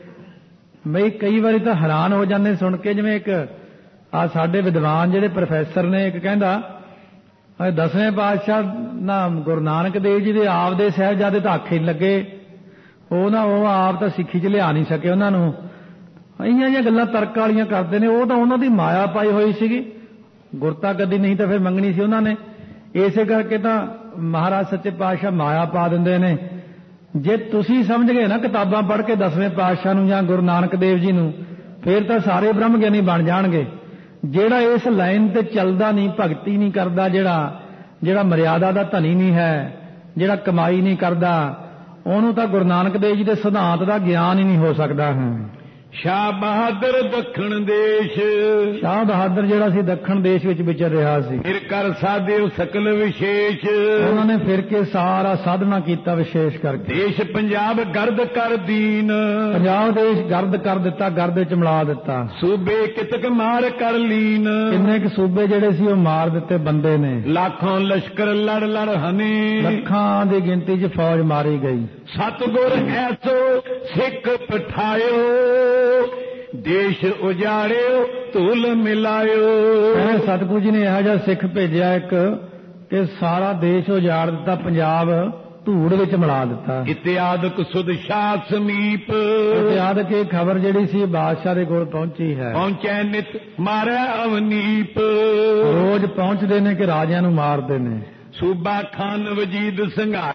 ਬਈ ਕਈ ਵਾਰੀ ਤਾਂ ਹੈਰਾਨ ਹੋ ਜਾਂਦੇ ਸੁਣ ਕੇ, ਜਿਵੇਂ ਇੱਕ ਆ ਸਾਡੇ ਵਿਦਵਾਨ ਜਿਹੜੇ ਪ੍ਰੋਫੈਸਰ ਨੇ, ਇੱਕ ਕਹਿੰਦਾ ਦਸਵੇਂ ਪਾਤਸ਼ਾਹ ਨਾ ਗੁਰੂ ਨਾਨਕ ਦੇਵ ਜੀ ਦੇ ਆਪ ਦੇ ਸਾਹਿਬਜ਼ਾਦੇ ਤਾਂ ਆਖੇ ਲੱਗੇ, ਉਹ ਨਾ ਉਹ ਆਪ ਤਾਂ ਸਿੱਖੀ 'ਚ ਲਿਆ ਨਹੀਂ ਸਕੇ ਉਹਨਾਂ ਨੂੰ। ਇਹੀਆਂ ਜਿਹੀਆਂ ਗੱਲਾਂ ਤਰਕ ਵਾਲੀਆਂ ਕਰਦੇ ਨੇ। ਉਹ ਤਾਂ ਉਹਨਾਂ ਦੀ ਮਾਇਆ ਪਾਈ ਹੋਈ ਸੀਗੀ, ਗੁਰਤਾ ਕਦੀ ਨਹੀਂ ਤਾਂ ਫਿਰ ਮੰਗਣੀ ਸੀ ਉਹਨਾਂ ਨੇ। ਇਸੇ ਕਰਕੇ ਤਾਂ ਮਹਾਰਾਜ ਸੱਚੇ ਪਾਤਸ਼ਾਹ ਮਾਇਆ ਪਾ ਦਿੰਦੇ ਨੇ। ਜੇ ਤੁਸੀਂ ਸਮਝ ਗਏ ਨਾ ਕਿਤਾਬਾਂ ਪੜ੍ਹ ਕੇ ਦਸਵੇਂ ਪਾਤਸ਼ਾਹ ਨੂੰ ਜਾਂ ਗੁਰੂ ਨਾਨਕ ਦੇਵ ਜੀ ਨੂੰ, ਫਿਰ ਤਾਂ ਸਾਰੇ ਬ੍ਰਹਮ ਗਿਆਨੀ ਬਣ ਜਾਣਗੇ। ਜਿਹੜਾ ਇਸ ਲਾਈਨ ਤੇ ਚੱਲਦਾ ਨਹੀਂ, ਭਗਤੀ ਨਹੀਂ ਕਰਦਾ, ਜਿਹੜਾ ਜਿਹੜਾ ਮਰਿਆਦਾ ਦਾ ਧਨੀ ਨਹੀਂ ਹੈ, ਜਿਹੜਾ ਕਮਾਈ ਨਹੀਂ ਕਰਦਾ, ਉਹਨੂੰ ਤਾਂ ਗੁਰੂ ਨਾਨਕ ਦੇਵ ਜੀ ਦੇ ਸਿਧਾਂਤ ਦਾ ਗਿਆਨ ਹੀ ਨਹੀਂ ਹੋ ਸਕਦਾ ਹੈ। ਸ਼ਾਹ ਬਹਾਦਰ ਦੱਖਣ ਦੇਸ਼ ਸ਼ਾਹ ਬਹਾਦਰ ਜਿਹੜਾ ਸੀ ਦੱਖਣ ਦੇਸ਼ ਵਿੱਚ ਵਿਚਰ ਰਿਹਾ ਸੀ। ਫਿਰ ਕਰ ਸਾਧਿਓ ਸਕਲ ਵਿਸ਼ੇਸ਼ ਉਹਨਾਂ ਨੇ ਫਿਰ ਕੇ ਸਾਰਾ ਸਾਧਨਾ ਕੀਤਾ ਵਿਸ਼ੇਸ਼ ਕਰਕੇ। ਦੇਸ਼ ਪੰਜਾਬ ਗਰਦ ਕਰ ਦੀਨ ਪੰਜਾਬ ਦੇਸ਼ ਗਰਦ ਕਰ ਦਿੱਤਾ, ਗਰਦ ਵਿੱਚ ਮਿਲਾ ਦਿੱਤਾ। ਸੂਬੇ ਕਿਤਕ ਮਾਰ ਕਰ ਲੀਨ ਕਿੰਨੇ ਕੁ ਸੂਬੇ ਜਿਹੜੇ ਸੀ ਉਹ ਮਾਰ ਦਿੱਤੇ ਬੰਦੇ ਨੇ। ਲੱਖਾਂ ਲਸ਼ਕਰ ਲੜ ਲੜ ਹਨੇ ਲੱਖਾਂ ਦੀ ਗਿਣਤੀ 'ਚ ਫੌਜ ਮਾਰੀ ਗਈ। ਸਤਿਗੁਰ ਐਸੋ ਸਿੱਖ ਪਠਾਇਓ ਦੇਸ਼ ਉਜਾੜਿਓ ਧੂਲ ਮਿਲਾਇਓ। ਐ ਸਤਿਗੁਰੂ ਜੀ ਨੇ ਇਹੋ ਜਿਹਾ ਸਿੱਖ ਭੇਜਿਆ ਇੱਕ ਕਿ ਸਾਰਾ ਦੇਸ਼ ਉਜਾੜ ਦਿੱਤਾ, ਪੰਜਾਬ ਧੂੜ ਵਿੱਚ ਮਿਲਾ ਦਿੱਤਾ। ਇਤਿਆਦਕ ਸੁਧ ਸ਼ਾਹ ਸਮੀਪ ਇਤਿਆਦਕ ਇਹ ਖਬਰ ਜਿਹੜੀ ਸੀ ਬਾਦਸ਼ਾਹ ਦੇ ਕੋਲ ਪਹੁੰਚੀ ਹੈ। ਪਹੁੰਚੈ ਨਿਤ ਮਾਰੈ ਅਵਨੀਪ ਰੋਜ਼ ਪਹੁੰਚਦੇ ਨੇ ਕਿ ਰਾਜਿਆਂ ਨੂੰ ਮਾਰਦੇ ਨੇ। ਸੂਬਾ ਖਾਨ ਵਜੀਦ ਸਿੰਘਾ